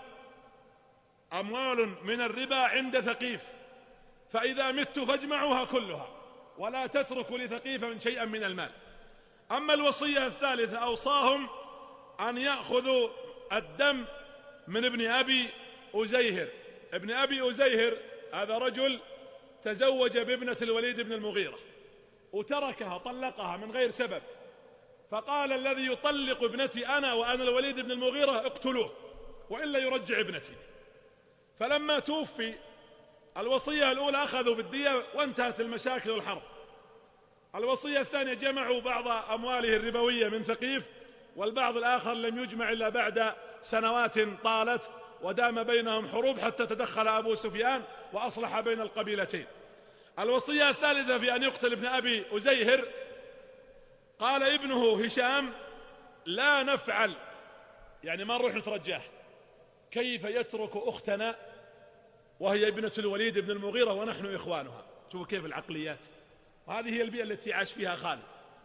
[SPEAKER 5] أموال من الربا عند ثقيف، فإذا مت فاجمعوها كلها ولا تتركوا لثقيف من شيئا من المال. أما الوصية الثالثة أوصاهم أن يأخذوا الدم من ابن أبي أزيهر. ابن أبي أزيهر هذا رجل تزوج بابنة الوليد بن المغيرة وتركها، طلقها من غير سبب، فقال الذي يطلق ابنتي أنا وأنا الوليد بن المغيرة اقتلوه وإلا يرجع ابنتي. فلما توفي الوصية الأولى أخذوا بالدية وانتهت المشاكل والحرب. الوصية الثانية جمعوا بعض أمواله الربوية من ثقيف، والبعض الآخر لم يجمع إلا بعد سنوات طالت ودام بينهم حروب حتى تدخل أبو سفيان وأصلح بين القبيلتين. الوصية الثالثة في أن يقتل ابن أبي أزيهر، قال ابنه هشام لا نفعل، يعني ما نروح نترجاه، كيف يترك أختنا وهي ابنة الوليد بن المغيرة ونحن إخوانها. شوفوا كيف العقليات، وهذه هي البيئة التي عاش فيها خالد.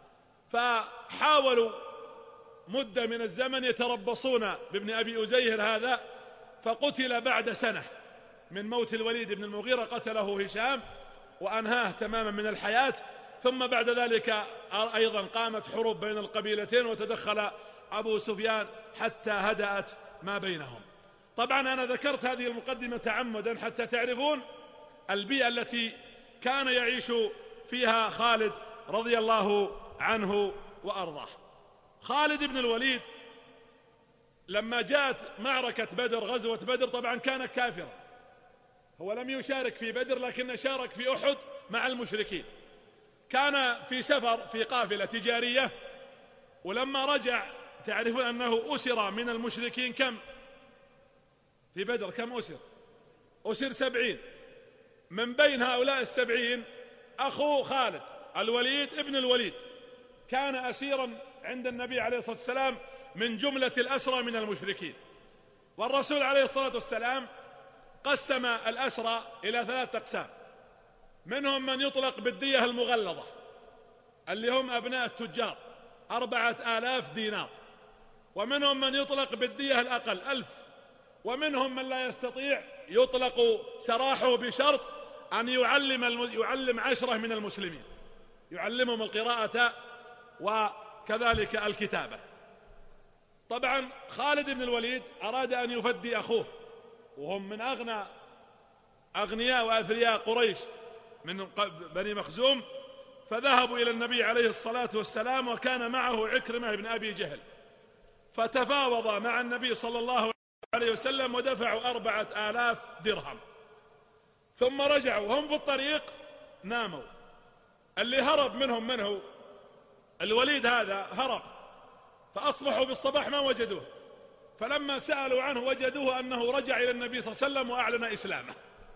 [SPEAKER 5] فحاولوا مدة من الزمن يتربصون بابن أبي أزيهر هذا، فقتل بعد سنة من موت الوليد بن المغيرة، قتله هشام وأنهاه تماما من الحياة. ثم بعد ذلك أيضا قامت حروب بين القبيلتين وتدخل أبو سفيان حتى هدأت ما بينهم. طبعا أنا ذكرت هذه المقدمة تعمدا حتى تعرفون البيئة التي كان يعيش فيها خالد رضي الله عنه وأرضاه. خالد بن الوليد لما جاءت معركة بدر، غزوة بدر، طبعا كان كافرا، هو لم يشارك في بدر لكن شارك في أحد مع المشركين. كان في سفر في قافلة تجارية، ولما رجع تعرفون أنه أسر من المشركين كم في بدر؟ كم أسر؟ أسر سبعين. من بين هؤلاء السبعين أخو خالد الوليد ابن الوليد كان أسيرا عند النبي عليه الصلاة والسلام من جملة الأسرى من المشركين. والرسول عليه الصلاة والسلام قسم الأسرى إلى ثلاثة أقسام، منهم من يطلق بالدية المغلظة اللي هم أبناء التجار أربعة آلاف دينار، ومنهم من يطلق بالدية الأقل ألف، ومنهم من لا يستطيع يطلق سراحه بشرط أن يعلم يعلم عشرة من المسلمين، يعلمهم القراءة وكذلك الكتابة. طبعا خالد بن الوليد أراد أن يفدي أخوه، وهم من أغنى أغنياء وأثرياء قريش من بني مخزوم، فذهبوا إلى النبي عليه الصلاة والسلام، وكان معه عكرمة بن أبي جهل، فتفاوض مع النبي صلى الله عليه وسلم ودفعوا أربعة آلاف درهم. ثم رجعوا وهم في الطريق ناموا. اللي هرب منهم من هو؟ الوليد هذا هرب، فأصبحوا بالصباح ما وجدوه، فلما سألوا عنه وجدوه أنه رجع إلى النبي صلى الله عليه وسلم وأعلن إسلامه.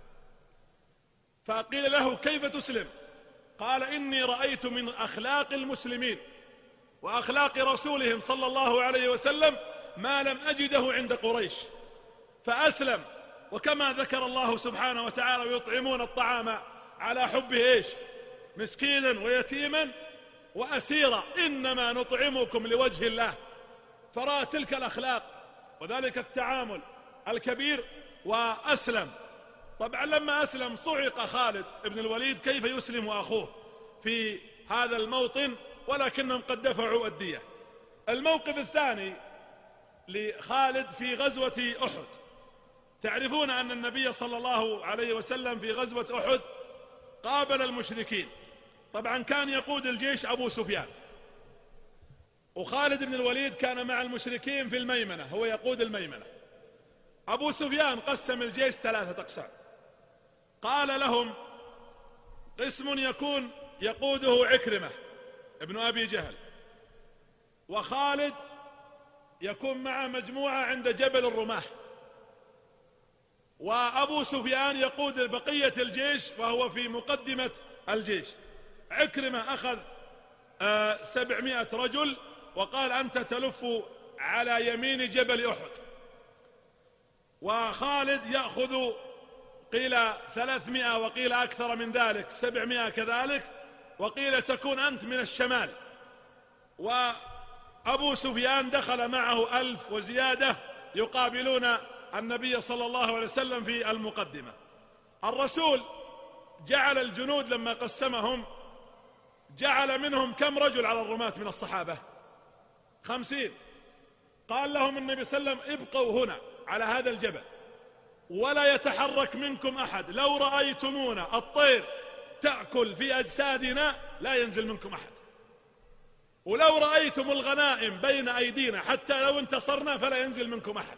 [SPEAKER 5] فقيل له: كيف تسلم؟ قال: إني رأيت من أخلاق المسلمين وأخلاق رسولهم صلى الله عليه وسلم ما لم أجده عند قريش، فأسلم. وكما ذكر الله سبحانه وتعالى: ويطعمون الطعام على حبه إيش؟ مسكينا ويتيما وأسيرا إنما نطعمكم لوجه الله. فرأى تلك الأخلاق وذلك التعامل الكبير وأسلم. طبعا لما أسلم صعق خالد بن الوليد كيف يسلم أخوه في هذا الموطن، ولكنهم قد دفعوا الدية. الموقف الثاني لخالد في غزوة أحد. تعرفون أن النبي صلى الله عليه وسلم في غزوة أحد قابل المشركين. طبعا كان يقود الجيش أبو سفيان، وخالد بن الوليد كان مع المشركين في الميمنة، هو يقود الميمنة. أبو سفيان قسم الجيش ثلاثة أقسام، قال لهم: قسم يكون يقوده عكرمة ابن أبي جهل، وخالد يكون مع مجموعة عند جبل الرماح، وأبو سفيان يقود بقية الجيش وهو في مقدمة الجيش. عكرمة أخذ آه سبعمائة رجل وقال: أنت تلف على يمين جبل أحد. وخالد يأخذ قيل ثلاثمائة وقيل أكثر من ذلك، سبعمائة كذلك، وقيل تكون أنت من الشمال. وأبو سفيان دخل معه ألف وزيادة يقابلون النبي صلى الله عليه وسلم في المقدمة. الرسول جعل الجنود لما قسمهم جعل منهم كم رجل على الرماة من الصحابة؟ خمسين. قال لهم النبي صلى الله عليه وسلم: ابقوا هنا على هذا الجبل ولا يتحرك منكم أحد، لو رأيتمونا الطير تأكل في أجسادنا لا ينزل منكم أحد، ولو رأيتم الغنائم بين أيدينا حتى لو انتصرنا فلا ينزل منكم أحد.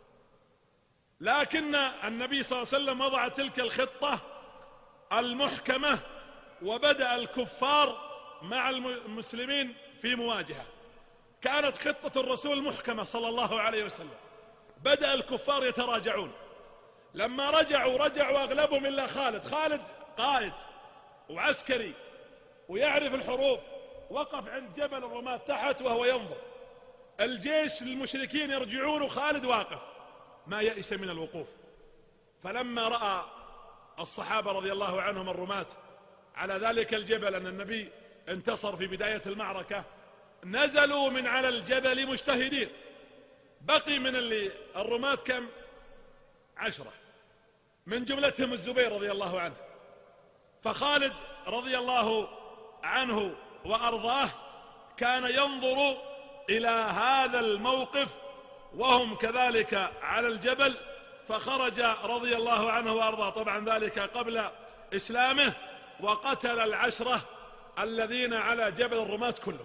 [SPEAKER 5] لكن النبي صلى الله عليه وسلم وضع تلك الخطة المحكمة، وبدأ الكفار مع المسلمين في مواجهة. كانت خطة الرسول محكمة صلى الله عليه وسلم. بدأ الكفار يتراجعون، لما رجعوا رجعوا أغلبهم إلا خالد. خالد قائد وعسكري ويعرف الحروب، وقف عند جبل الرماة تحت وهو ينظر. الجيش المشركين يرجعون وخالد واقف ما يئس من الوقوف. فلما رأى الصحابة رضي الله عنهم الرماة على ذلك الجبل أن النبي انتصر في بداية المعركة، نزلوا من على الجبل مجتهدين. بقي من اللي الرماة كم؟ عشرة، من جملتهم الزبير رضي الله عنه. فخالد رضي الله عنه وأرضاه كان ينظر إلى هذا الموقف وهم كذلك على الجبل، فخرج رضي الله عنه وأرضاه، طبعا ذلك قبل إسلامه، وقتل العشرة الذين على جبل الرماة كلهم.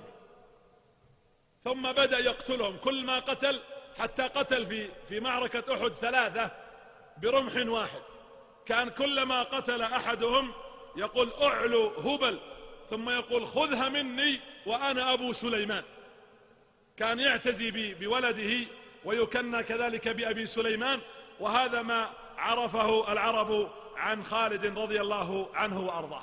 [SPEAKER 5] ثم بدأ يقتلهم كل ما قتل، حتى قتل في في معركة أحد ثلاثة برمح واحد. كان كلما قتل أحدهم يقول: أعلو هبل، ثم يقول: خذها مني وأنا أبو سليمان. كان يعتزي بولده ويكنى كذلك بأبي سليمان، وهذا ما عرفه العرب عن خالد رضي الله عنه وأرضاه.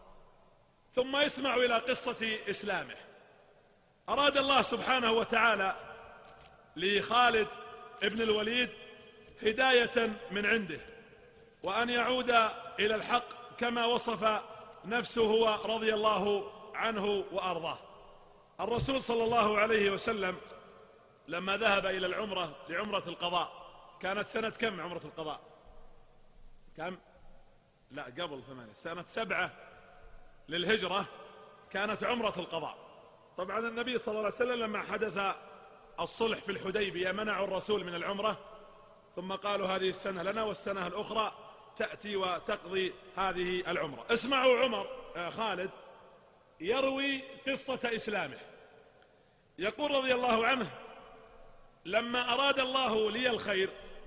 [SPEAKER 5] ثم يسمع إلى قصة إسلامه. أراد الله سبحانه وتعالى لخالد ابن الوليد هداية من عنده، وأن يعود إلى الحق كما وصف نفسه هو رضي الله عنه وأرضاه. الرسول صلى الله عليه وسلم لما ذهب إلى العمرة لعمرة القضاء، كانت سنة كم عمرة القضاء؟ كم؟ لا قبل ثمانية، سنة سبعة للهجرة كانت عمرة القضاء. طبعا النبي صلى الله عليه وسلم لما حدث الصلح في الحديبية منعوا الرسول من العمرة، ثم قالوا هذه السنة لنا والسنة الأخرى تأتي وتقضي هذه العمرة. اسمعوا عمر آه خالد يروي قصة إسلامه. يقول رضي الله عنه: لما أراد الله لي الخير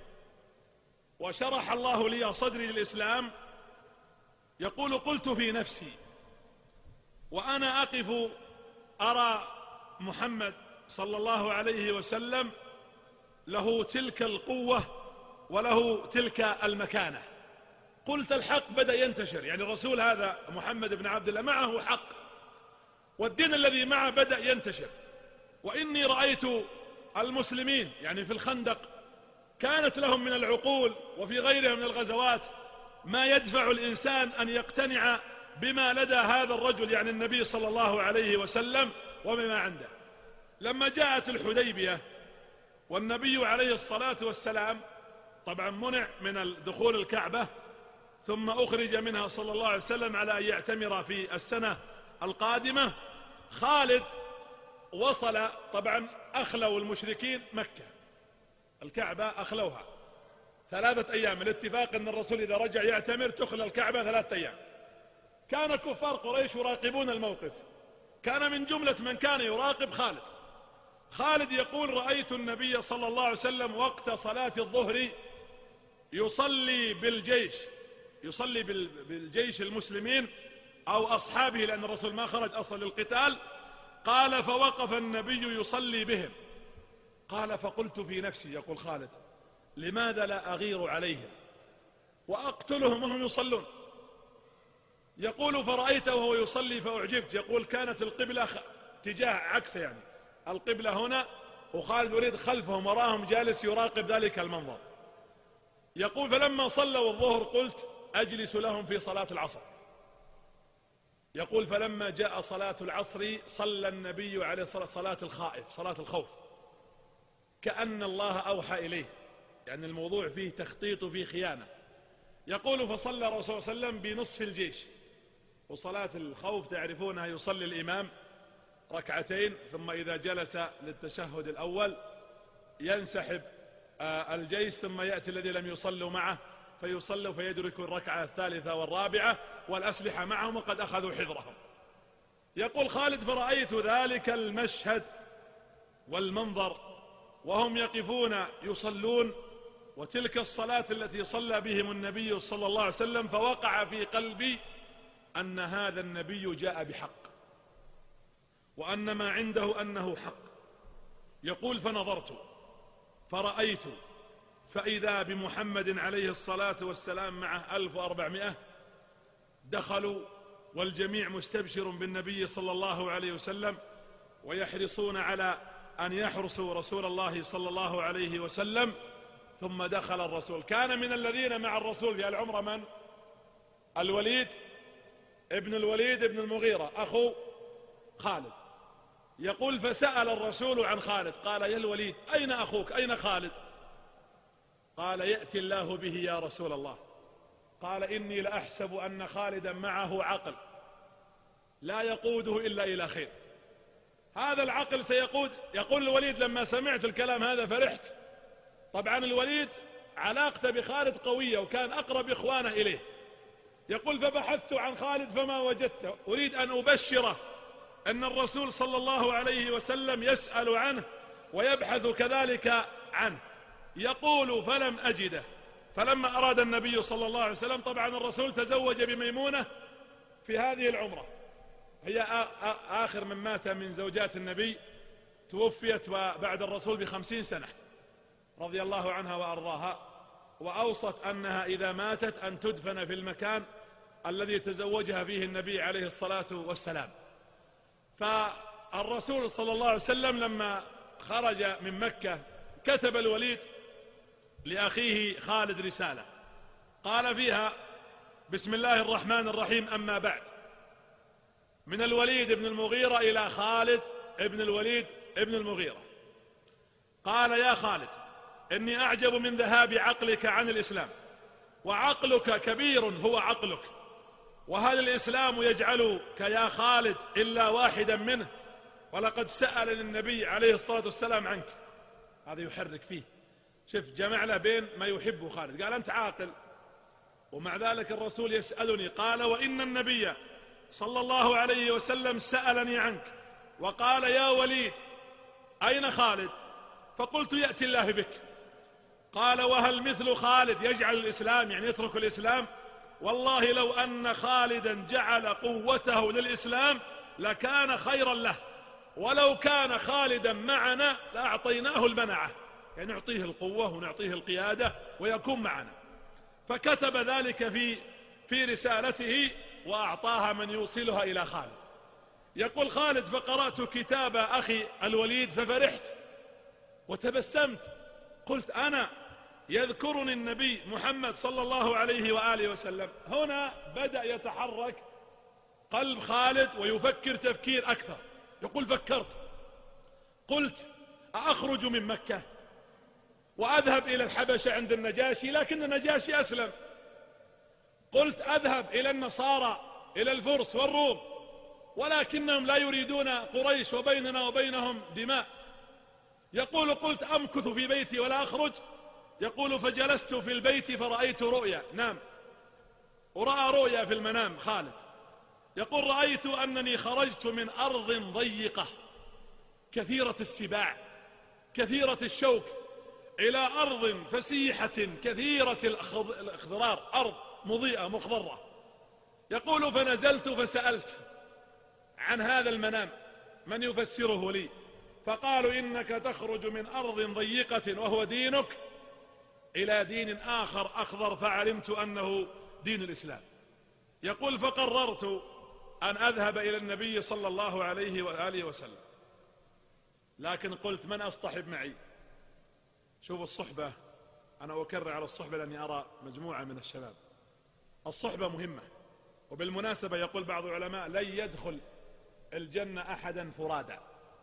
[SPEAKER 5] وشرح الله لي صدري للإسلام، يقول قلت في نفسي وأنا أقف أرى محمد صلى الله عليه وسلم له تلك القوة وله تلك المكانة، قلت الحق بدأ ينتشر، يعني الرسول هذا محمد بن عبد الله معه حق، والدين الذي معه بدأ ينتشر. وإني رأيت المسلمين يعني في الخندق كانت لهم من العقول وفي غيرها من الغزوات ما يدفع الإنسان أن يقتنع بما لدى هذا الرجل يعني النبي صلى الله عليه وسلم وبما عنده. لما جاءت الحديبية والنبي عليه الصلاة والسلام طبعا منع من دخول الكعبة، ثم أخرج منها صلى الله عليه وسلم على أن يعتمر في السنة القادمة، خالد وصل، طبعا أخلوا المشركين مكة، الكعبة أخلوها ثلاثة أيام، الاتفاق أن الرسول إذا رجع يعتمر تخلى الكعبة ثلاثة أيام. كان كفار قريش يراقبون الموقف، كان من جملة من كان يراقب خالد. خالد يقول رأيت النبي صلى الله عليه وسلم وقت صلاة الظهر يصلي بالجيش، يصلي بالجيش المسلمين أو أصحابه لأن الرسول ما خرج أصلا للقتال. قال فوقف النبي يصلي بهم، قال فقلت في نفسي، يقول خالد لماذا لا أغير عليهم وأقتلهم وهم يصلون؟ يقول فرأيته وهو يصلي فأعجبت، يقول كانت القبلة تجاه عكسه، يعني القبلة هنا وخالد الوليد خلفهم وراهم جالس يراقب ذلك المنظر. يقول فلما صلوا الظهر قلت أجلس لهم في صلاة العصر. يقول فلما جاء صلاة العصر صلى النبي عليه الصلاة صلاة الخائف، صلاة الخوف، كأن الله أوحى إليه، يعني الموضوع فيه تخطيط وفيه خيانة. يقول فصلى الرسول صلى الله عليه وسلم بنصف الجيش، وصلاة الخوف تعرفونها يصلي الإمام ركعتين ثم إذا جلس للتشهد الأول ينسحب الجيش ثم يأتي الذي لم يصلوا معه فيصلوا فيدركوا الركعة الثالثة والرابعة والأسلحة معهم وقد أخذوا حذرهم. يقول خالد فرأيت ذلك المشهد والمنظر وهم يقفون يصلون وتلك الصلاة التي صلى بهم النبي صلى الله عليه وسلم، فوقع في قلبي أن هذا النبي جاء بحق وأن ما عنده أنه حق. يقول فنظرت فرأيت فإذا بمحمد عليه الصلاة والسلام معه ألف وأربعمائة دخلوا والجميع مستبشر بالنبي صلى الله عليه وسلم ويحرصون على أن يحرسوا رسول الله صلى الله عليه وسلم. ثم دخل الرسول، كان من الذين مع الرسول في العمرة من؟ الوليد ابن الوليد ابن المغيرة أخو خالد. يقول فسأل الرسول عن خالد، قال يا الوليد أين أخوك أين خالد؟ قال يأتي الله به يا رسول الله. قال إني لأحسب أن خالدا معه عقل لا يقوده إلا إلى خير، هذا العقل سيقود. يقول الوليد لما سمعت الكلام هذا فرحت. طبعا الوليد علاقته بخالد قوية وكان أقرب إخوانه إليه. يقول فبحثت عن خالد فما وجدته، أريد أن أبشره أن الرسول صلى الله عليه وسلم يسأل عنه ويبحث كذلك عنه. يقول فلم أجده، فلما أراد النبي صلى الله عليه وسلم، طبعا الرسول تزوج بميمونة في هذه العمرة، هي آخر من مات من زوجات النبي، توفيت بعد الرسول بخمسين سنة رضي الله عنها وأرضاها، وأوصت أنها إذا ماتت أن تدفن في المكان الذي تزوجها فيه النبي عليه الصلاة والسلام. فالرسول صلى الله عليه وسلم لما خرج من مكة كتب الوليد لأخيه خالد رسالة قال فيها بسم الله الرحمن الرحيم أما بعد، من الوليد بن المغيرة إلى خالد ابن الوليد ابن المغيرة. قال يا خالد إني أعجب من ذهاب عقلك عن الإسلام، وعقلك كبير هو عقلك، وهل الإسلام يجعلك يا خالد إلا واحدا منه؟ ولقد سألني النبي عليه الصلاة والسلام عنك. هذا يحرك فيه، شوف جمع له بين ما يحبه خالد، قال أنت عاقل ومع ذلك الرسول يسألني. قال وإن النبي صلى الله عليه وسلم سألني عنك وقال يا وليد أين خالد؟ فقلت يأتي الله بك. قال وهل مثل خالد يجعل الإسلام يعني يترك الإسلام؟ والله لو أن خالدا جعل قوته للإسلام لكان خيرا له، ولو كان خالدا معنا لأعطيناه المنعة، يعني نعطيه القوة ونعطيه القيادة ويكون معنا. فكتب ذلك في في رسالته وأعطاها من يوصلها إلى خالد. يقول خالد فقرأت كتاب أخي الوليد ففرحت وتبسمت، قلت أنا يذكرني النبي محمد صلى الله عليه وآله وسلم. هنا بدأ يتحرك قلب خالد ويفكر تفكير أكثر. يقول فكرت قلت أخرج من مكة وأذهب إلى الحبشة عند النجاشي، لكن النجاشي أسلم. قلت أذهب إلى النصارى إلى الفرس والروم ولكنهم لا يريدون قريش وبيننا وبينهم دماء. يقول قلت أمكث في بيتي ولا أخرج. يقول فجلست في البيت فرأيت رؤيا، نام ورأى رؤيا في المنام خالد. يقول رأيت أنني خرجت من أرض ضيقة كثيرة السباع كثيرة الشوك إلى أرض فسيحة كثيرة الأخضرار، أرض مضيئة مخضرة. يقول فنزلت فسألت عن هذا المنام من يفسره لي، فقالوا إنك تخرج من أرض ضيقة وهو دينك إلى دين آخر أخضر، فعلمت أنه دين الإسلام. يقول فقررت أن أذهب إلى النبي صلى الله عليه وآله وسلم، لكن قلت من أصطحب معي؟ شوفوا الصحبة، أنا أكرر على الصحبة لأني أرى مجموعة من الشباب الصحبة مهمة. وبالمناسبة يقول بعض العلماء لن يدخل الجنة أحدا فرادا،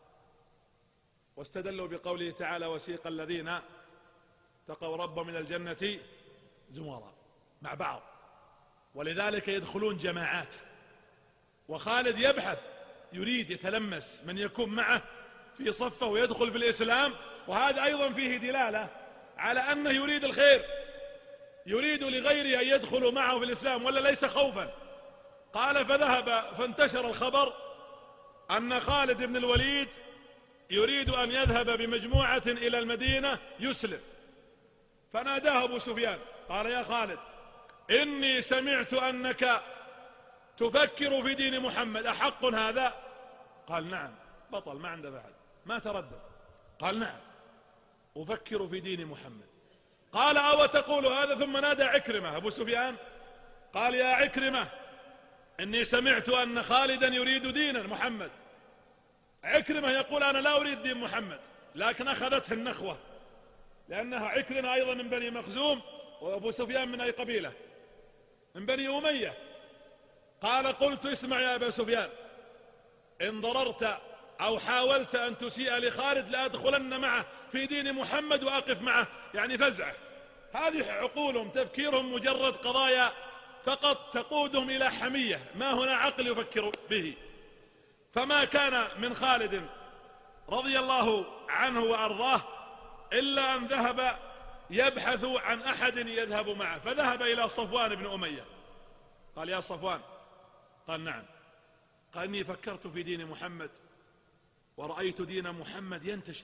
[SPEAKER 5] واستدلوا بقوله تعالى وسيق الذين اتقوا ربهم من الجنة زمرا مع بعض، ولذلك يدخلون جماعات. وخالد يبحث يريد يتلمس من يكون معه في صفه ويدخل في الإسلام، وهذا أيضا فيه دلالة على أنه يريد الخير، يريد لغيره أن يدخلوا معه في الإسلام ولا ليس خوفا. قال فذهب فانتشر الخبر أن خالد بن الوليد يريد أن يذهب بمجموعة إلى المدينة يسلم. فناداه أبو سفيان قال يا خالد إني سمعت أنك تفكر في دين محمد، أحق هذا؟ قال نعم، بطل ما عنده بعد، ما تردد، قال نعم أفكر في دين محمد. قال أو تقول هذا؟ ثم نادى عكرمة أبو سفيان قال يا عكرمة إني سمعت أن خالدا يريد دين محمد. عكرمة يقول أنا لا أريد دين محمد، لكن أخذته النخوة لأنها عكرمة أيضا من بني مخزوم، وأبو سفيان من أي قبيلة؟ من بني أمية. قال قلت اسمع يا أبا سفيان، إن ضررت أو حاولت أن تسيء لخالد لأدخلن معه في دين محمد وأقف معه، يعني فزعه. هذه عقولهم تفكيرهم مجرد قضايا فقط تقودهم إلى حمية، ما هنا عقل يفكر به. فما كان من خالد رضي الله عنه وأرضاه إلا أن ذهب يبحث عن أحد يذهب معه، فذهب إلى صفوان بن أمية. قال يا صفوان، قال نعم. قال إني فكرت في دين محمد ورأيت دين محمد ينتشر،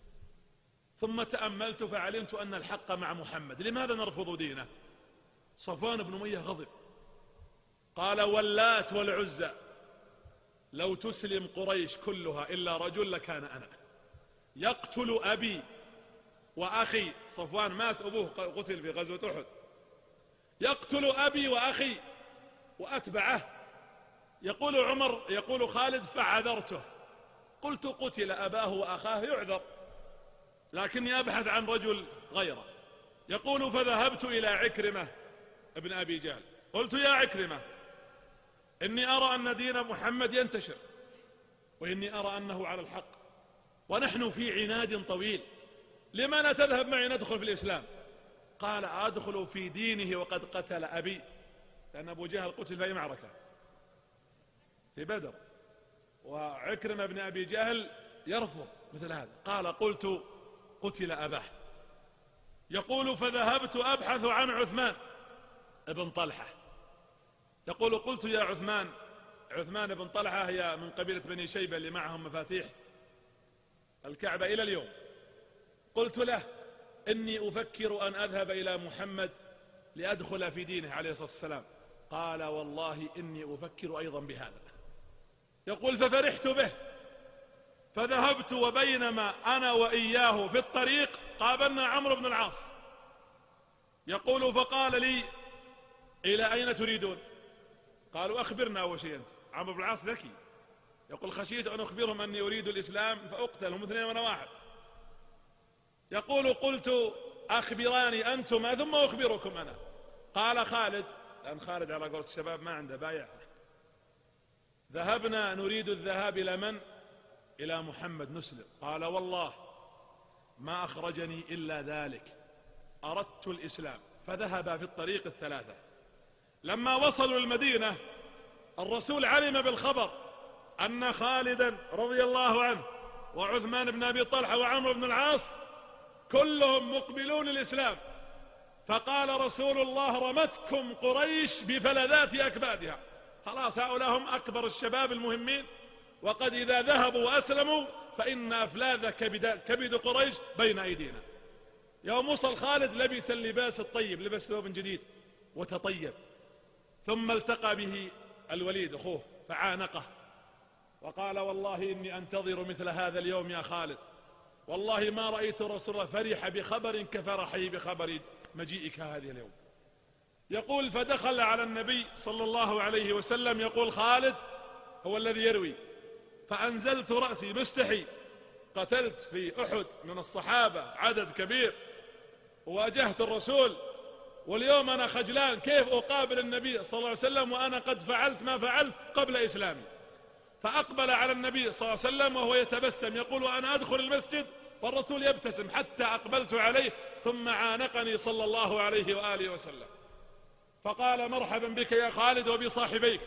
[SPEAKER 5] ثم تأملت فعلمت أن الحق مع محمد، لماذا نرفض دينه؟ صفوان بن أمية غضب، قال واللات والعزى لو تسلم قريش كلها إلا رجل لكان أنا، يقتل أبي وأخي. صفوان مات أبوه قتل في غزوة أحد، يقتل أبي وأخي وأتبعه. يقول عمر يقول خالد فعذرته، قلت قتل أباه وأخاه يعذر، لكني أبحث عن رجل غيره. يقول فذهبت إلى عكرمة ابن أبي جهل، قلت يا عكرمة إني أرى أن دين محمد ينتشر، وإني أرى أنه على الحق، ونحن في عناد طويل، لما لا تذهب معي ندخل في الإسلام؟ قال أدخل في دينه وقد قتل أبي، لأن أبو جهل قتل في أي معركة؟ في بدر. وعكرمة ابن أبي جهل يرفض مثل هذا. قال قلت قتل أباه. يقول فذهبت أبحث عن عثمان ابن طلحة. يقول قلت يا عثمان، عثمان بن طلحة هي من قبيلة بني شيبة اللي معهم مفاتيح الكعبة إلى اليوم، قلت له إني أفكر أن أذهب إلى محمد لأدخل في دينه عليه الصلاة والسلام. قال والله إني أفكر أيضا بهذا. يقول ففرحت به، فذهبت وبينما أنا وإياه في الطريق قابلنا عمرو بن العاص. يقول فقال لي إلى أين تريدون؟ قالوا أخبرنا أول شيء أنت. عمرو بن العاص ذكي، يقول خشيت أن أخبرهم أني أريد الإسلام فأقتل، هم اثنين وأنا واحد. يقول قلت أخبراني أنتما ثم أخبركم أنا. قال خالد، لأن خالد على قولة الشباب ما عنده بايع، ذهبنا نريد الذهاب إلى من؟ إلى محمد نسلم. قال والله ما أخرجني إلا ذلك، أردت الإسلام. فذهب في الطريق الثلاثة. لما وصلوا المدينة الرسول علم بالخبر أن خالدا رضي الله عنه وعثمان بن أبي طلحة وعمرو بن العاص كلهم مقبلون الإسلام. فقال رسول الله رمتكم قريش بفلذات أكبادها، خلاص هؤلاء هم أكبر الشباب المهمين، وقد إذا ذهبوا وأسلموا فإن أفلاذ كبد, كبد قريش بين أيدينا. يوم وصل خالد لبس اللباس الطيب، لبس ثوب جديد وتطيب، ثم التقى به الوليد أخوه فعانقه وقال والله إني أنتظر مثل هذا اليوم يا خالد، والله ما رأيت رسول الله فرح بخبر كفرحي بخبر مجيئك هذه اليوم. يقول فدخل على النبي صلى الله عليه وسلم، يقول خالد هو الذي يروي، فأنزلت رأسي مستحي، قتلت في أحد من الصحابة عدد كبير وواجهت الرسول، واليوم أنا خجلان كيف أقابل النبي صلى الله عليه وسلم وأنا قد فعلت ما فعلت قبل إسلامي. فأقبل على النبي صلى الله عليه وسلم وهو يتبسم، يقول وأنا أدخل المسجد والرسول يبتسم حتى أقبلت عليه ثم عانقني صلى الله عليه وآله وسلم. فقال مرحبا بك يا خالد وبصاحبيك.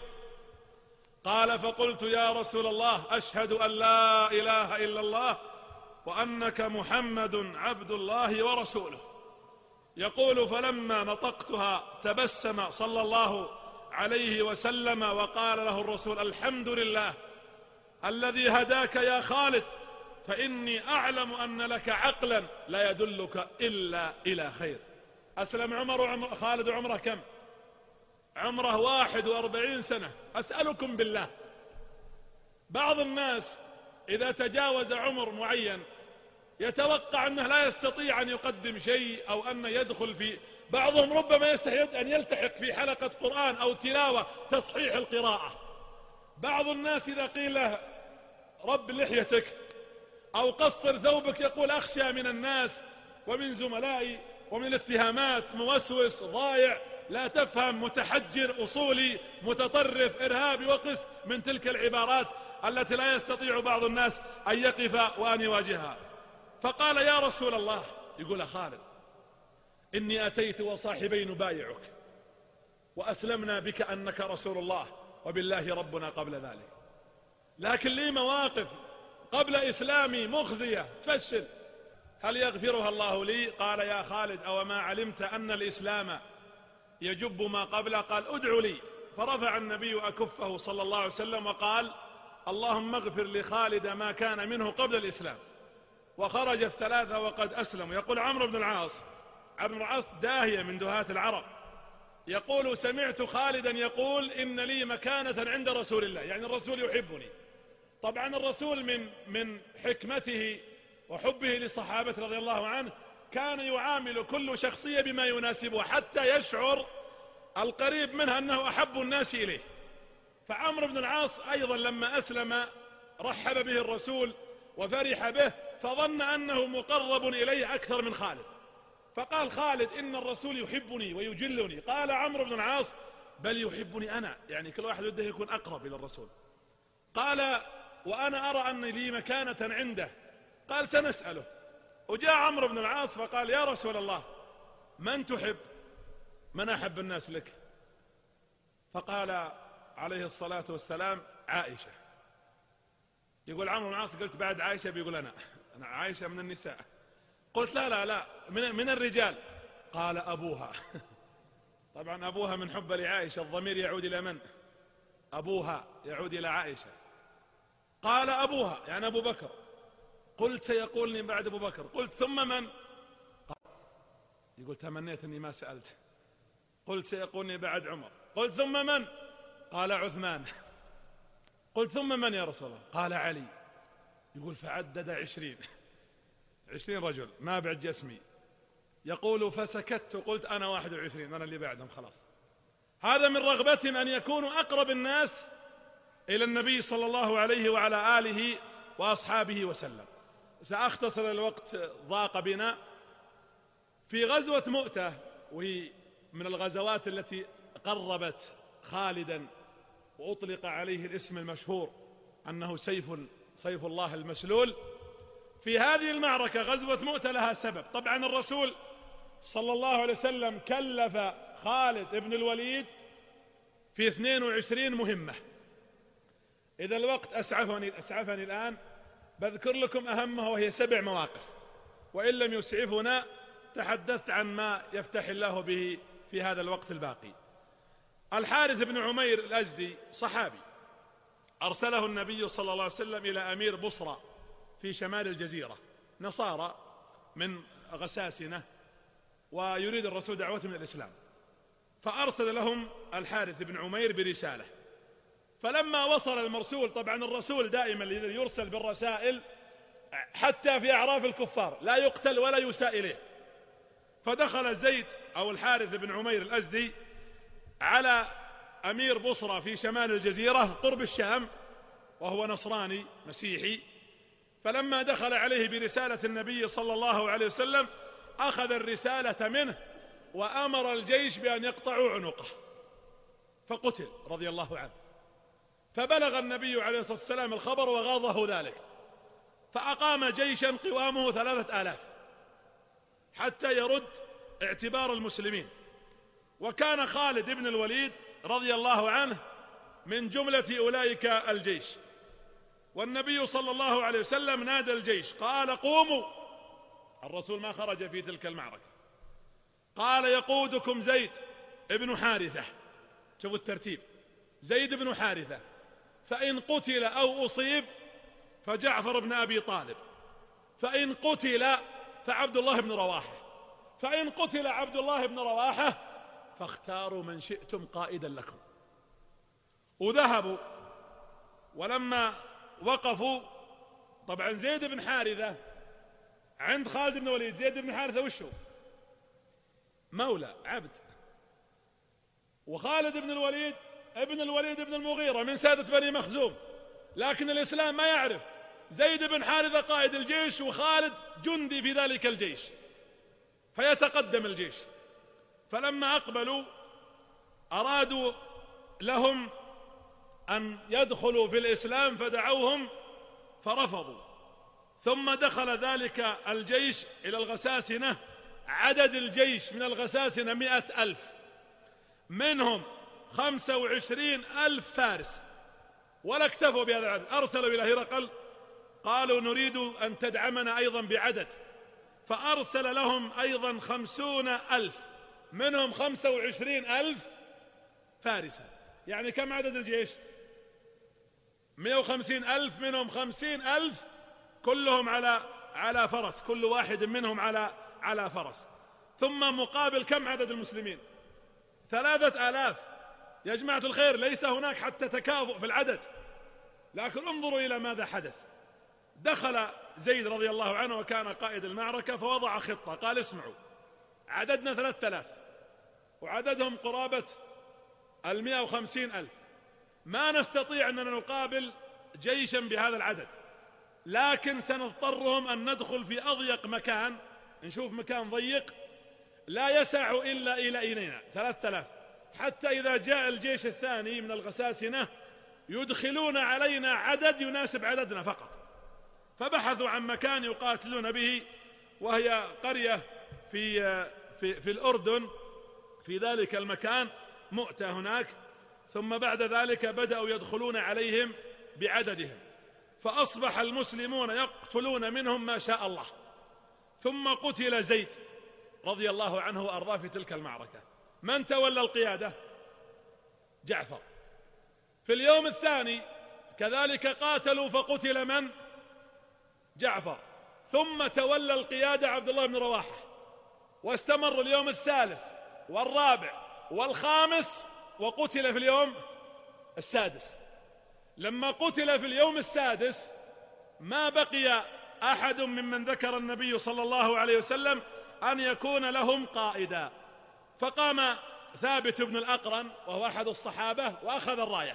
[SPEAKER 5] قال فقلت يا رسول الله أشهد أن لا إله إلا الله وأنك محمد عبد الله ورسوله. يقول فلما نطقتها تبسم صلى الله عليه وسلم وقال له الرسول الحمد لله الذي هداك يا خالد، فإني أعلم أن لك عقلا لا يدلك إلا إلى خير. أسلم عمر وعمر خالد وعمره كم؟ عمره واحد وأربعين سنة. أسألكم بالله، بعض الناس إذا تجاوز عمر معين يتوقع أنه لا يستطيع أن يقدم شيء أو أن يدخل في، بعضهم ربما يستحي أن يلتحق في حلقة قرآن أو تلاوة تصحيح القراءة. بعض الناس إذا قيل له رب لحيتك أو قصر ثوبك يقول أخشى من الناس ومن زملائي ومن الاتهامات، موسوس ضايع لا تفهم، متحجر أصولي متطرف إرهابي وقس من تلك العبارات التي لا يستطيع بعض الناس أن يقف وأن يواجهها. فقال يا رسول الله، يقول خالد إني أتيت وصاحبي نبايعك وأسلمنا بك أنك رسول الله وبالله ربنا قبل ذلك، لكن لي مواقف قبل إسلامي مخزية تفشل، هل يغفرها الله لي؟ قال يا خالد أو ما علمت أن الإسلام يجب ما قبله؟ قال ادعو لي. فرفع النبي أكفه صلى الله عليه وسلم وقال اللهم اغفر لخالد ما كان منه قبل الإسلام. وخرج الثلاثة وقد أسلموا. يقول عمرو بن العاص، عمرو بن العاص داهية من دهاة العرب، يقول سمعت خالدا يقول إن لي مكانة عند رسول الله، يعني الرسول يحبني. طبعا الرسول من من حكمته وحبه لصحابته رضي الله عنه كان يعامل كل شخصية بما يناسبه حتى يشعر القريب منها أنه أحب الناس إليه. فعمرو بن العاص أيضا لما أسلم رحب به الرسول وفرح به، فظن أنه مقرب إليه أكثر من خالد، فقال خالد إن الرسول يحبني ويجلني. قال عمرو بن العاص بل يحبني أنا، يعني كل واحد بده يكون أقرب إلى الرسول. قال وأنا أرى أن لي مكانة عنده. قال سنسأله. وجاء عمرو بن العاص فقال يا رسول الله من تحب؟ من أحب الناس لك؟ فقال عليه الصلاة والسلام عائشة. يقول عمرو بن العاص قلت بعد عائشة؟ بيقول أنا أنا عائشة من النساء. قلت لا لا لا من, من الرجال. قال أبوها. طبعا أبوها من حب لعائشة، الضمير يعود إلى من؟ أبوها يعود إلى عائشة. قال أبوها يعني أبو بكر. قلت سيقولني بعد أبو بكر. قلت ثم من؟ يقول تمنيت أني ما سألت. قلت سيقولني بعد عمر. قلت ثم من؟ قال عثمان. قلت ثم من يا رسول الله؟ قال علي. يقول فعدد عشرين عشرين رجل ما بعد جسمي. يقول فسكت. قلت أنا واحد وعشرين، أنا اللي بعدهم خلاص. هذا من رغبتهم أن يكونوا أقرب الناس إلى النبي صلى الله عليه وعلى آله وأصحابه وسلم. سأختصر، الوقت ضاق بنا. في غزوة مؤتة، وهي من الغزوات التي قربت خالدا وأطلق عليه الاسم المشهور أنه سيف سيف الله المسلول، في هذه المعركة غزوة مؤتة لها سبب. طبعا الرسول صلى الله عليه وسلم كلف خالد بن الوليد في اثنين وعشرين مهمة. إذا الوقت أسعفني, أسعفني الآن بذكر لكم أهمها، وهي سبع مواقف، وإن لم يسعفنا تحدثت عن ما يفتح الله به في هذا الوقت الباقي. الحارث بن عمير الأزدي صحابي، أرسله النبي صلى الله عليه وسلم إلى أمير بصرى في شمال الجزيرة، نصارى من غساسنة، ويريد الرسول دعوتهم إلى الإسلام، فأرسل لهم الحارث بن عمير برسالة. فلما وصل المرسول، طبعا الرسول دائما يرسل بالرسائل حتى في أعراف الكفار لا يقتل ولا يساء إليه. فدخل زيد أو الحارث بن عمير الأزدي على أمير بصرى في شمال الجزيرة قرب الشام، وهو نصراني مسيحي. فلما دخل عليه برسالة النبي صلى الله عليه وسلم أخذ الرسالة منه وأمر الجيش بأن يقطعوا عنقه، فقتل رضي الله عنه. فبلغ النبي عليه الصلاة والسلام الخبر وغاضه ذلك، فأقام جيشا قوامه ثلاثة آلاف حتى يرد اعتبار المسلمين. وكان خالد بن الوليد رضي الله عنه من جملة أولئك الجيش. والنبي صلى الله عليه وسلم نادى الجيش قال قوموا. الرسول ما خرج في تلك المعركة. قال يقودكم زيد ابن حارثة، شوفوا الترتيب، زيد بن حارثة، فإن قتل أو أصيب فجعفر بن أبي طالب، فإن قتل فعبد الله بن رواحة، فإن قتل عبد الله بن رواحة فاختاروا من شئتم قائدا لكم. وذهبوا، ولما وقفوا، طبعا زيد بن حارثة عند خالد بن الوليد، زيد بن حارثة وشو؟ مولى عبد. وخالد بن الوليد ابن الوليد بن المغيرة من سادة بني مخزوم، لكن الإسلام ما يعرف زيد بن حارثة قائد الجيش وخالد جندي في ذلك الجيش، فيتقدم الجيش. فلما أقبلوا أرادوا لهم أن يدخلوا في الإسلام فدعوهم فرفضوا. ثم دخل ذلك الجيش إلى الغساسنة، عدد الجيش من الغساسنة مئة ألف، منهم خمسة وعشرين ألف فارس. ولا اكتفوا بهذا العدد، أرسلوا إلى هرقل قالوا نريد أن تدعمنا أيضا بعدد، فأرسل لهم أيضا خمسون ألف، منهم خمسة وعشرين ألف فارسا. يعني كم عدد الجيش؟ مئة وخمسين ألف، منهم خمسين ألف كلهم على على فرس، كل واحد منهم على على فرس. ثم مقابل كم عدد المسلمين؟ ثلاثة آلاف. يا جماعة الخير، ليس هناك حتى تكافؤ في العدد، لكن انظروا إلى ماذا حدث. دخل زيد رضي الله عنه وكان قائد المعركة، فوضع خطة، قال اسمعوا، عددنا ثلاثة آلاف وعددهم قرابة المئة وخمسين ألف، ما نستطيع أننا نقابل جيشا بهذا العدد، لكن سنضطرهم أن ندخل في أضيق مكان، نشوف مكان ضيق لا يسع إلا إلى إلينا ثلاثة آلاف، حتى إذا جاء الجيش الثاني من الغساسنة يدخلون علينا عدد يناسب عددنا فقط. فبحثوا عن مكان يقاتلون به، وهي قرية في في في الأردن، في ذلك المكان مؤتة هناك. ثم بعد ذلك بدأوا يدخلون عليهم بعددهم، فأصبح المسلمون يقتلون منهم ما شاء الله. ثم قتل زيد رضي الله عنه وأرضاه في تلك المعركة. من تولى القيادة؟ جعفر. في اليوم الثاني كذلك قاتلوا فقتل من؟ جعفر. ثم تولى القيادة عبد الله بن رواحة، واستمر اليوم الثالث والرابع والخامس، وقتل في اليوم السادس. لما قتل في اليوم السادس ما بقي أحد ممن ذكر النبي صلى الله عليه وسلم أن يكون لهم قائدا، فقام ثابت بن الأقرن وهو أحد الصحابة وأخذ الراية،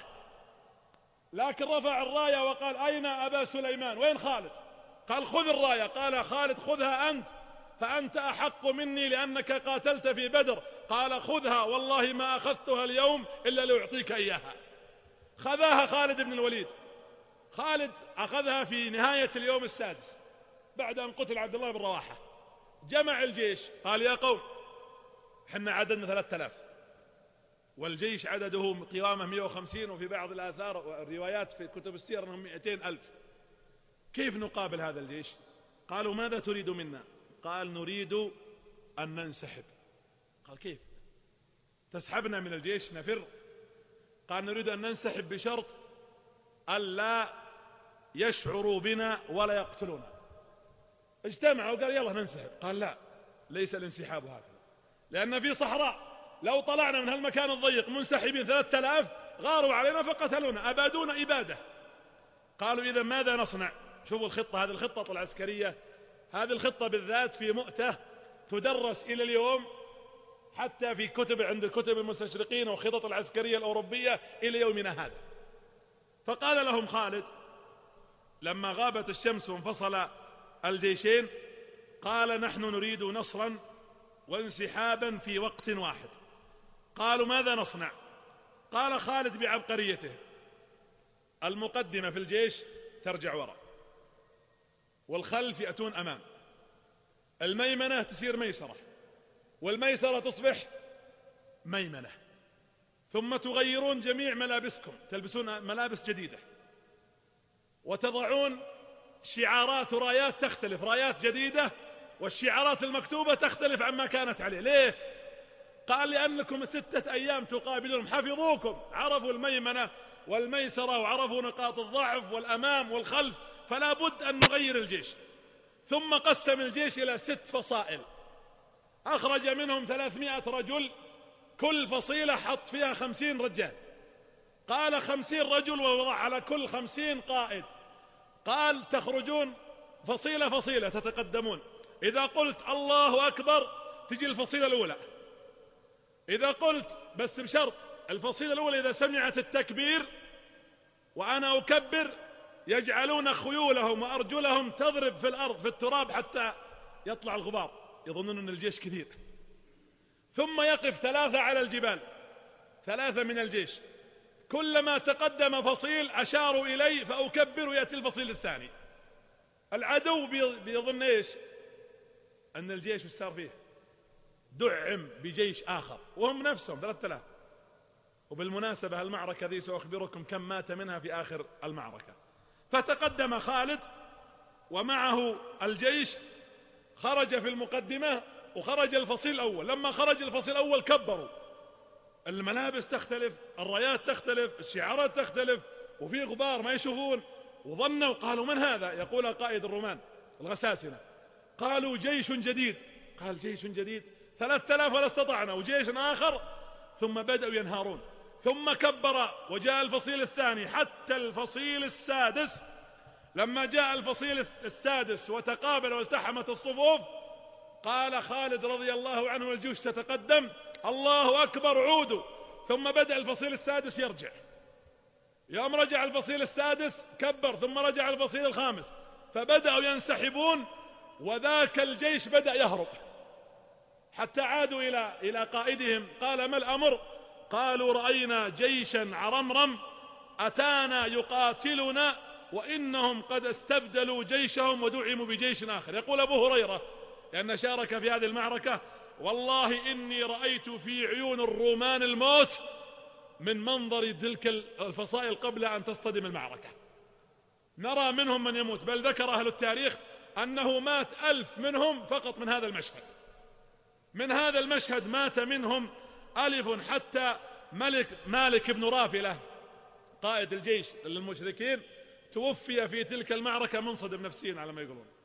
[SPEAKER 5] لكن رفع الراية وقال: أين أبا سليمان؟ وين خالد؟ قال: خذ الراية. قال خالد: خذها أنت، فأنت أحق مني لأنك قاتلت في بدر. قال: خذها، والله ما أخذتها اليوم إلا لأعطيك إياها. خذاها خالد بن الوليد. خالد أخذها في نهاية اليوم السادس بعد أن قتل عبد الله بن رواحة. جمع الجيش، قال: يا قوم، حنا عددنا ثلاثة آلاف والجيش عدده قوامه مئة وخمسين، وفي بعض الآثار والروايات في كتب السير أنهم مئتين ألف. كيف نقابل هذا الجيش؟ قالوا: ماذا تريد منا؟ قال: نريد أن ننسحب. قال: كيف تسحبنا من الجيش نفر؟ قال: نريد أن ننسحب بشرط ألا يشعروا بنا ولا يقتلونا. اجتمعوا وقال: يلا ننسحب. قال: لا، ليس الانسحاب هكذا، لأن في صحراء لو طلعنا من هالمكان الضيق منسحبين ثلاثة آلاف غاروا علينا فقتلونا، أبادونا إبادة. قالوا: إذا ماذا نصنع؟ شوفوا الخطة، هذه الخطة العسكرية، هذه الخطة بالذات في مؤتة تدرس إلى اليوم، حتى في كتب عند كتب المستشرقين وخطط العسكرية الأوروبية إلى يومنا هذا. فقال لهم خالد لما غابت الشمس وانفصل الجيشين، قال: نحن نريد نصرا وانسحابا في وقت واحد. قالوا: ماذا نصنع؟ قال خالد بعبقريته: المقدمة في الجيش ترجع وراء، والخلف يأتون أمام، الميمنة تصير ميسرة، والميسرة تصبح ميمنة، ثم تغيرون جميع ملابسكم، تلبسون ملابس جديدة، وتضعون شعارات ورايات تختلف، رايات جديدة، والشعارات المكتوبة تختلف عما كانت عليه. ليه؟ قال: لأنكم ستة أيام تقابلون، حفظوكم، عرفوا الميمنة والميسرة، وعرفوا نقاط الضعف والأمام والخلف، فلا بد أن نغير الجيش. ثم قسم الجيش إلى ست فصائل، أخرج منهم ثلاثمائة رجل، كل فصيلة حط فيها خمسين رجال. قال: خمسين رجل، ووضع على كل خمسين قائد. قال: تخرجون فصيلة فصيلة تتقدمون، إذا قلت الله أكبر تجي الفصيلة الأولى، إذا قلت، بس بشرط، الفصيلة الأولى إذا سمعت التكبير وأنا أكبر يجعلون خيولهم وأرجلهم تضرب في الأرض في التراب حتى يطلع الغبار، يظنون أن الجيش كثير. ثم يقف ثلاثة على الجبال، ثلاثة من الجيش، كلما تقدم فصيل أشاروا إلي فأكبر ويأتي الفصيل الثاني. العدو بيظن إيش؟ أن الجيش صار فيه دعم بجيش آخر، وهم نفسهم ثلاثة آلاف. وبالمناسبة المعركة ذي سأخبركم كم مات منها في آخر المعركة. فتقدم خالد ومعه الجيش، خرج في المقدمة وخرج الفصيل الأول. لما خرج الفصيل الأول كبروا، الملابس تختلف، الرايات تختلف، الشعارات تختلف، وفي غبار ما يشوفون، وظنوا، قالوا: من هذا؟ يقول قائد الرومان الغساسنة، قالوا: جيش جديد. قال: جيش جديد؟ ثلاثة آلاف ولا استطعنا، وجيش آخر. ثم بدأوا ينهارون، ثم كبر وجاء الفصيل الثاني حتى الفصيل السادس. لما جاء الفصيل السادس وتقابل والتحمت الصفوف، قال خالد رضي الله عنه: الجيش ستقدم، الله أكبر، عودوا. ثم بدأ الفصيل السادس يرجع، يوم رجع الفصيل السادس كبر، ثم رجع الفصيل الخامس، فبدأوا ينسحبون، وذاك الجيش بدأ يهرب حتى عادوا إلى إلى قائدهم. قال: ما الأمر؟ قالوا: رأينا جيشا عرمرم أتانا يقاتلنا، وإنهم قد استبدلوا جيشهم ودعموا بجيش آخر. يقول أبو هريرة لأن شارك في هذه المعركة: والله إني رأيت في عيون الرومان الموت من منظر تلك الفصائل قبل أن تصطدم المعركة. نرى منهم من يموت، بل ذكر أهل التاريخ أنه مات ألف منهم فقط من هذا المشهد. من هذا المشهد مات منهم ألف، حتى ملك مالك بن رافلة قائد الجيش للمشركين توفي في تلك المعركة منصدم نفسيا على ما يقولون.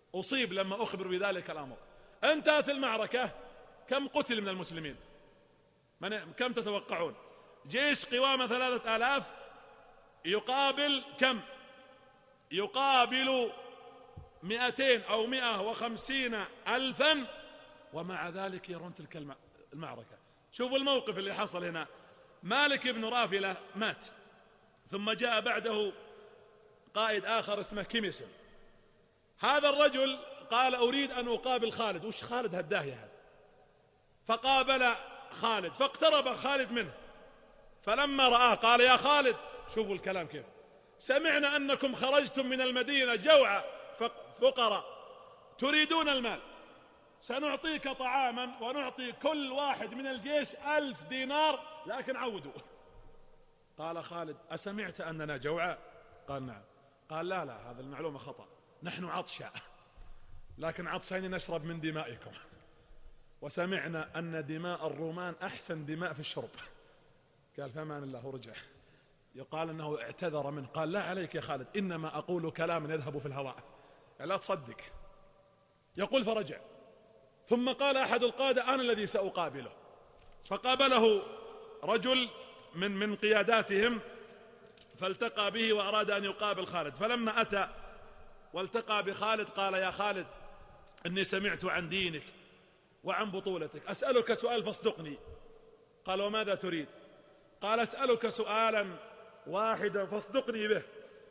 [SPEAKER 5] أصيب لما أخبر بذلك الأمر. انتهت المعركة، كم قتل من المسلمين؟ من كم تتوقعون؟ جيش قوامه ثلاثة آلاف يقابل كم؟ يقابل مئتين أو مئة وخمسين ألفا، ومع ذلك يرون تلك المعركة. شوفوا الموقف اللي حصل هنا. مالك بن رافلة مات، ثم جاء بعده قائد آخر اسمه كيميسون. هذا الرجل قال أريد أن أقابل خالد. وش خالد هالداهية هذا؟ فقابل خالد، فاقترب خالد منه، فلما رآه قال يا خالد، شوفوا الكلام كيف، سمعنا أنكم خرجتم من المدينة جوعى فقراء تريدون المال، سنعطيك طعاما ونعطي كل واحد من الجيش ألف دينار، لكن عودوا. قال خالد أسمعت أننا جوعى؟ قال نعم. قال لا لا، هذا المعلومة خطأ، نحن عطشاء، لكن عطشين نشرب من دمائكم، وسمعنا أن دماء الرومان أحسن دماء في الشرب. قال فمان الله ورجع. يقال أنه اعتذر منه، قال لا عليك يا خالد، إنما أقول كلاما يذهب في الهواء، لا تصدق. يقول فرجع، ثم قال أحد القادة أنا الذي سأقابله، فقابله رجل من من قياداتهم فالتقى به وأراد أن يقابل خالد. فلما أتى والتقى بخالد قال يا خالد إني سمعت عن دينك وعن بطولتك، أسألك سؤال فاصدقني. قال وماذا تريد؟ قال أسألك سؤالا واحدا فاصدقني به،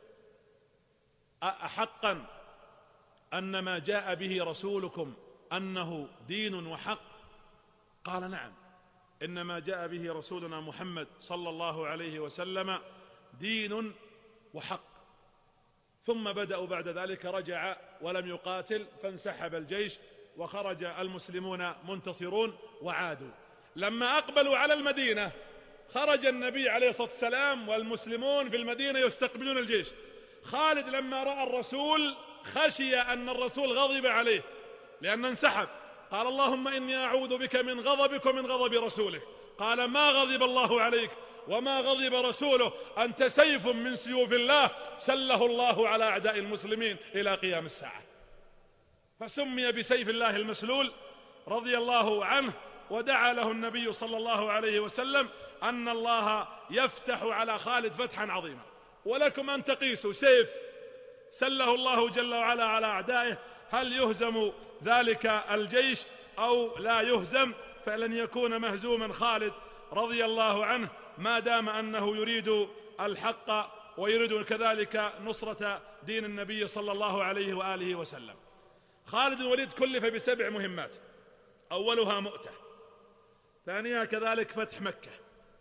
[SPEAKER 5] أحقا أن ما جاء به رسولكم أنه دين وحق؟ قال نعم، إنما جاء به رسولنا محمد صلى الله عليه وسلم دين وحق. ثم بدأوا بعد ذلك، رجع ولم يقاتل، فانسحب الجيش وخرج المسلمون منتصرون وعادوا. لما أقبلوا على المدينة خرج النبي عليه الصلاة والسلام والمسلمون في المدينة يستقبلون الجيش. خالد لما رأى الرسول خشي أن الرسول غضب عليه لأن انسحب، قال اللهم إني أعوذ بك من غضبك ومن غضب رسولك. قال ما غضب الله عليك وما غضب رسوله، أنت سيف من سيوف الله سله الله على أعداء المسلمين إلى قيام الساعة. فسمي بسيف الله المسلول رضي الله عنه. ودعا له النبي صلى الله عليه وسلم أن الله يفتح على خالد فتحا عظيما. ولكم أن تقيسوا سيف سله الله جل وعلا على أعدائه، هل يهزم ذلك الجيش أو لا يهزم؟ فلن يكون مهزوما خالد رضي الله عنه ما دام أنه يريد الحق ويريد كذلك نصرة دين النبي صلى الله عليه وآله وسلم. خالد بن الوليد كلف بسبع مهمات، أولها مؤتة، ثانيها كذلك فتح مكة،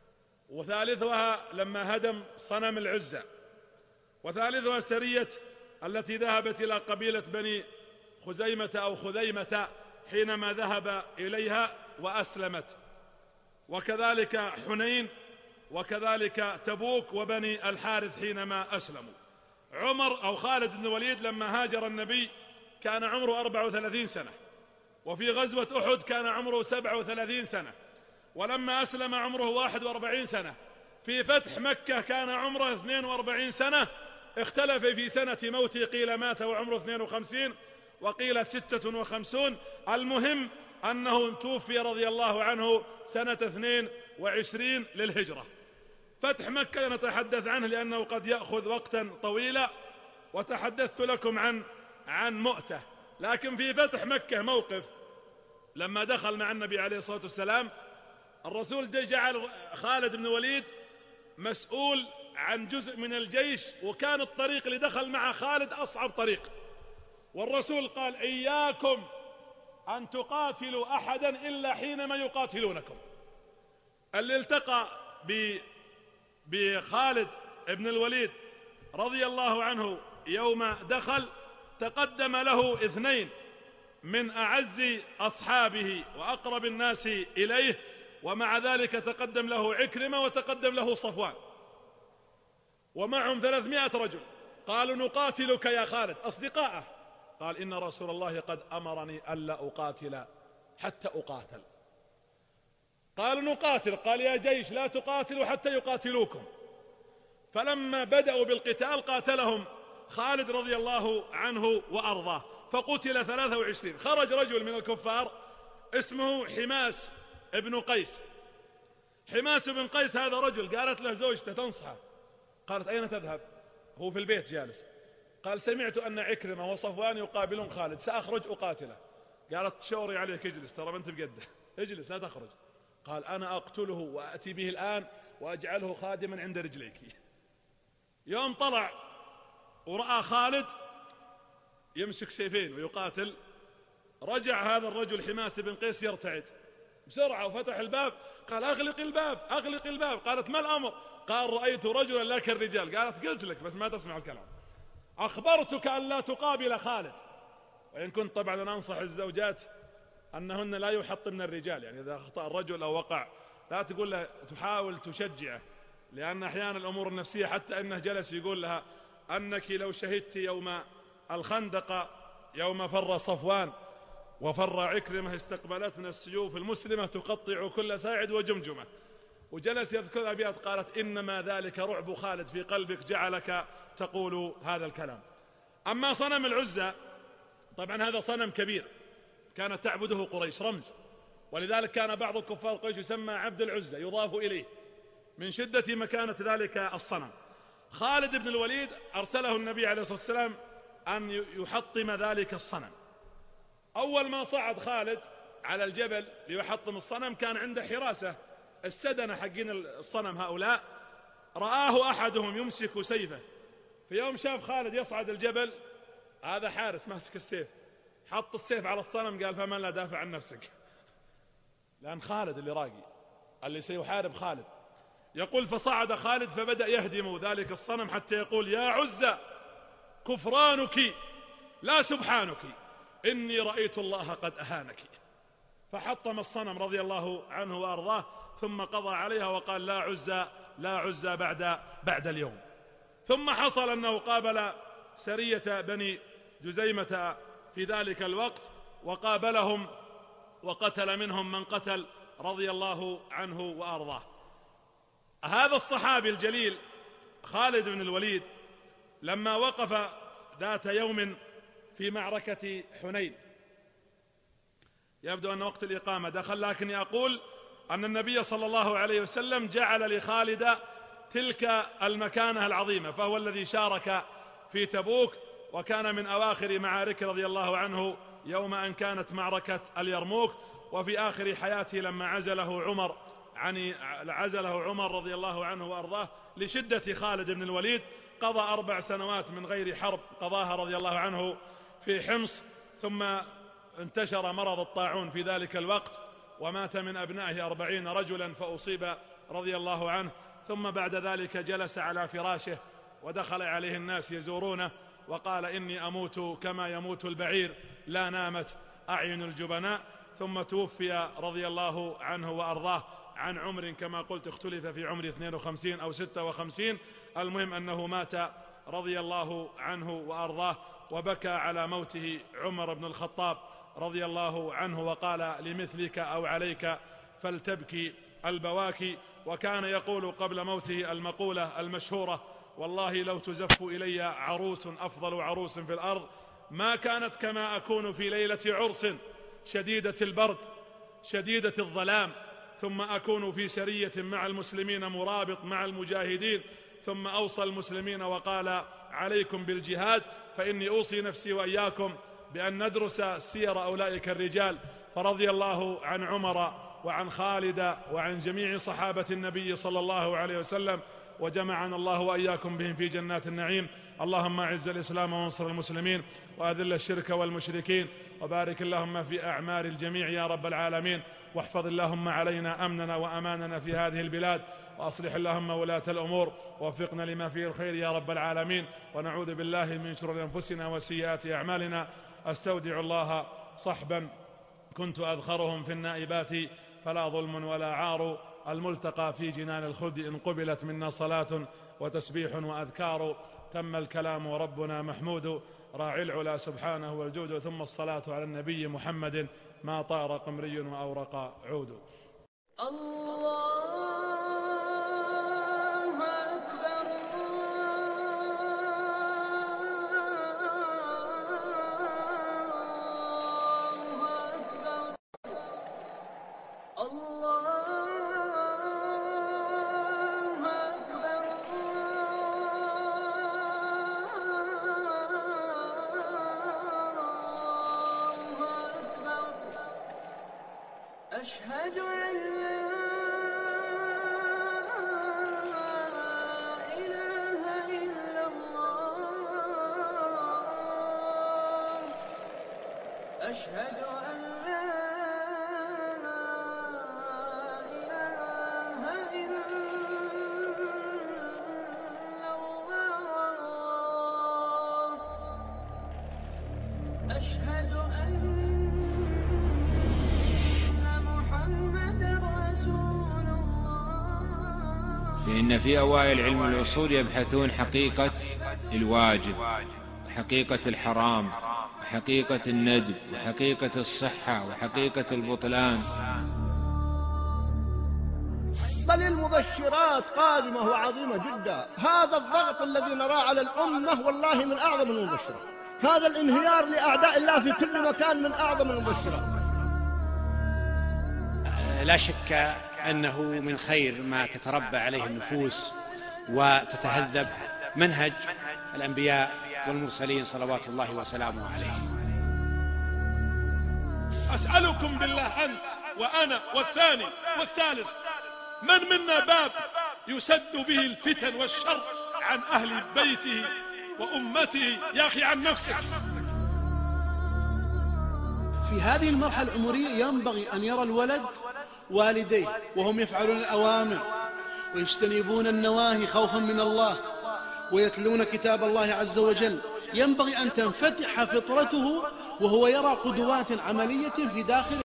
[SPEAKER 5] وثالثها لما هدم صنم العزى، وثالثها سرية التي ذهبت إلى قبيلة بني خزيمة أو خذيمة حينما ذهب إليها وأسلمت، وكذلك حنين، وكذلك تبوك وبني الحارث حينما أسلموا. عمر أو خالد بن الوليد لما هاجر النبي كان عمره أربع وثلاثين سنة، وفي غزوة أحد كان عمره سبع وثلاثين سنة، ولما أسلم عمره واحد وأربعين سنة. في فتح مكة كان عمره اثنين وأربعين سنة، اختلف في سنة موته، قيل مات وعمره اثنين وخمسين وقيل ستة وخمسون. المهم أنه توفي رضي الله عنه سنة اثنين وعشرين للهجرة. فتح مكة نتحدث عنه لأنه قد يأخذ وقتا طويلا، وتحدثت لكم عن عن مؤتة. لكن في فتح مكة موقف لما دخل مع النبي عليه الصلاة والسلام، الرسول جعل خالد بن الوليد مسؤول عن جزء من الجيش، وكان الطريق اللي دخل مع خالد أصعب طريق، والرسول قال إياكم أن تقاتلوا أحدا إلا حينما يقاتلونكم. اللي التقى بخالد بن الوليد رضي الله عنه يوم دخل تقدم له اثنين من أعز أصحابه وأقرب الناس إليه، ومع ذلك تقدم له عكرمة وتقدم له صفوان، ومعهم ثلاثمائة رجل. قالوا نقاتلك يا خالد، أصدقاءه. قال إن رسول الله قد أمرني ألا أقاتل حتى أقاتل. قالوا نقاتل، قال يا جيش لا تقاتلوا حتى يقاتلوكم. فلما بدأوا بالقتال قاتلهم خالد رضي الله عنه وأرضاه، فقتل ثلاثة وعشرين. خرج رجل من الكفار اسمه حماس ابن قيس. حماس بن قيس هذا رجل، قالت له زوجته تنصحه، قالت أين تذهب؟ هو في البيت جالس. قال سمعت أن عكرمة وصفوان يقابلون خالد، سأخرج أقاتله. قالت شوري عليك اجلس، ترى أنت بقده، اجلس لا تخرج. قال أنا أقتله وأتي به الآن وأجعله خادما عند رجليك. يوم طلع ورأى خالد يمسك سيفين ويقاتل، رجع هذا الرجل حماس بن قيس يرتعد بسرعة وفتح الباب. قال أغلق الباب أغلق الباب. قالت ما الأمر؟ قال رأيت رجلا لا كالرجال. قالت قلت لك بس ما تسمع الكلام، أخبرتك أن لا تقابل خالد. وإن كنت طبعا أنا أنصح الزوجات أنهن لا يحطمن الرجال، يعني إذا أخطأ الرجل أو وقع لا تقول له، تحاول تشجعه، لأن أحيانا الأمور النفسية، حتى أنه جلس يقول لها أنك لو شهدت يوم الخندق يوم فر صفوان وفر عكرمة استقبلتنا السيوف المسلمة تقطع كل ساعد وجمجمة. وجلس يذكر أبيات قالت إنما ذلك رعب خالد في قلبك جعلك تقول هذا الكلام. أما صنم العزى، طبعا هذا صنم كبير كانت تعبده قريش، رمز، ولذلك كان بعض الكفار قريش يسمى عبد العزى يضاف إليه من شدة مكانة ذلك الصنم. خالد بن الوليد أرسله النبي عليه الصلاة والسلام أن يحطم ذلك الصنم. أول ما صعد خالد على الجبل ليحطم الصنم كان عنده حراسة السدنة حقين الصنم هؤلاء، رآه أحدهم يمسك سيفه، في يوم شاف خالد يصعد الجبل هذا حارس ماسك السيف، حط السيف على الصنم قال فمن لا دافع عن نفسك، لأن خالد اللي راقي اللي سيحارب خالد. يقول فصعد خالد فبدأ يهدم ذلك الصنم حتى يقول يا عزة كفرانك لا سبحانك إني رأيت الله قد أهانك. فحطم الصنم رضي الله عنه وأرضاه، ثم قضى عليها وقال لا عزة لا عزة بعد, بعد اليوم. ثم حصل أنه قابل سرية بني جزيمة في ذلك الوقت وقابلهم وقتل منهم من قتل رضي الله عنه وأرضاه. هذا الصحابي الجليل خالد بن الوليد لما وقف ذات يوم في معركة حنين، يبدو أن وقت الإقامة دخل، لكني أقول أن النبي صلى الله عليه وسلم جعل لخالد تلك المكانة العظيمة، فهو الذي شارك في تبوك، وكان من أواخر معارك رضي الله عنه يوم أن كانت معركة اليرموك. وفي آخر حياته لما عزله عمر عن عزله عمر رضي الله عنه وأرضاه لشدة خالد بن الوليد، قضى أربع سنوات من غير حرب قضاها رضي الله عنه في حمص، ثم انتشر مرض الطاعون في ذلك الوقت ومات من أبنائه أربعين رجلا فأصيب رضي الله عنه. ثم بعد ذلك جلس على فراشه ودخل عليه الناس يزورونه وقال إني أموت كما يموت البعير لا نامت أعين الجبناء. ثم توفي رضي الله عنه وأرضاه عن عمر كما قلت اختلف في عمر اثنين وخمسين أو ستة وخمسين، المهم أنه مات رضي الله عنه وأرضاه. وبكى على موته عمر بن الخطاب رضي الله عنه وقال لمثلك أو عليك فلتبكي البواكي. وكان يقول قبل موته المقولة المشهورة والله لو تزف إلي عروس أفضل عروس في الأرض ما كانت كما أكون في ليلة عرس شديدة البرد شديدة الظلام، ثم أكون في سرية مع المسلمين مرابط مع المجاهدين، ثم أوصى المسلمين وقال عليكم بالجهاد، فإني أوصي نفسي وإياكم بأن ندرس سير أولئك الرجال. فرضي الله عن عمر وعن خالد وعن جميع صحابة النبي صلى الله عليه وسلم، وجمعنا الله وإياكم بهم في جنات النعيم. اللهم أعز الإسلام وانصر المسلمين وأذل الشرك والمشركين، وبارك اللهم في أعمار الجميع يا رب العالمين، واحفظ اللهم علينا أمننا وأماننا في هذه البلاد، وأصلح اللهم ولاة الأمور ووفقنا لما فيه الخير يا رب العالمين، ونعوذ بالله من شرور أنفسنا وسيئات أعمالنا. أستودع الله صحبا كنت أذخرهم في النائبات فلا ظلم ولا عار، الملتقى في جنان الخلد إن قبلت منا صلاة وتسبيح وأذكار. تم الكلام وربنا محمود راعي العلا سبحانه والجود، ثم الصلاة على النبي محمد ما طار قمري وأورق عود.
[SPEAKER 1] الله أكبر. أشهد أن لا إله إلا الله. أشهد أن محمدًا رسول الله.
[SPEAKER 2] فإن في أوائل علم الأصول يبحثون حقيقة الواجب وحقيقة الحرام وحقيقة الندب وحقيقة الصحة وحقيقة البطلان.
[SPEAKER 3] بل المبشرات قادمة وعظيمة جدا. هذا الضغط الذي نراه على الأمة والله من أعظم المبشرات. هذا الانهيار لأعداء الله في كل مكان من أعظم المبشرات.
[SPEAKER 4] لا شك أنه من خير ما تتربى عليه النفوس وتتهذب منهج الأنبياء والمرسلين صلوات الله وسلامه عليهم.
[SPEAKER 5] أسألكم بالله أنت وأنا والثاني والثالث، من منا باب يسد به الفتن والشر عن أهل بيته وأمته؟ يا أخي عن نفسك.
[SPEAKER 6] في هذه المرحلة العمرية ينبغي أن يرى الولد والديه وهم يفعلون الأوامر ويجتنبون النواهي خوفا من الله ويتلون كتاب الله عز وجل. ينبغي أن تنفتح فطرته وهو يرى قدوات عملية في داخل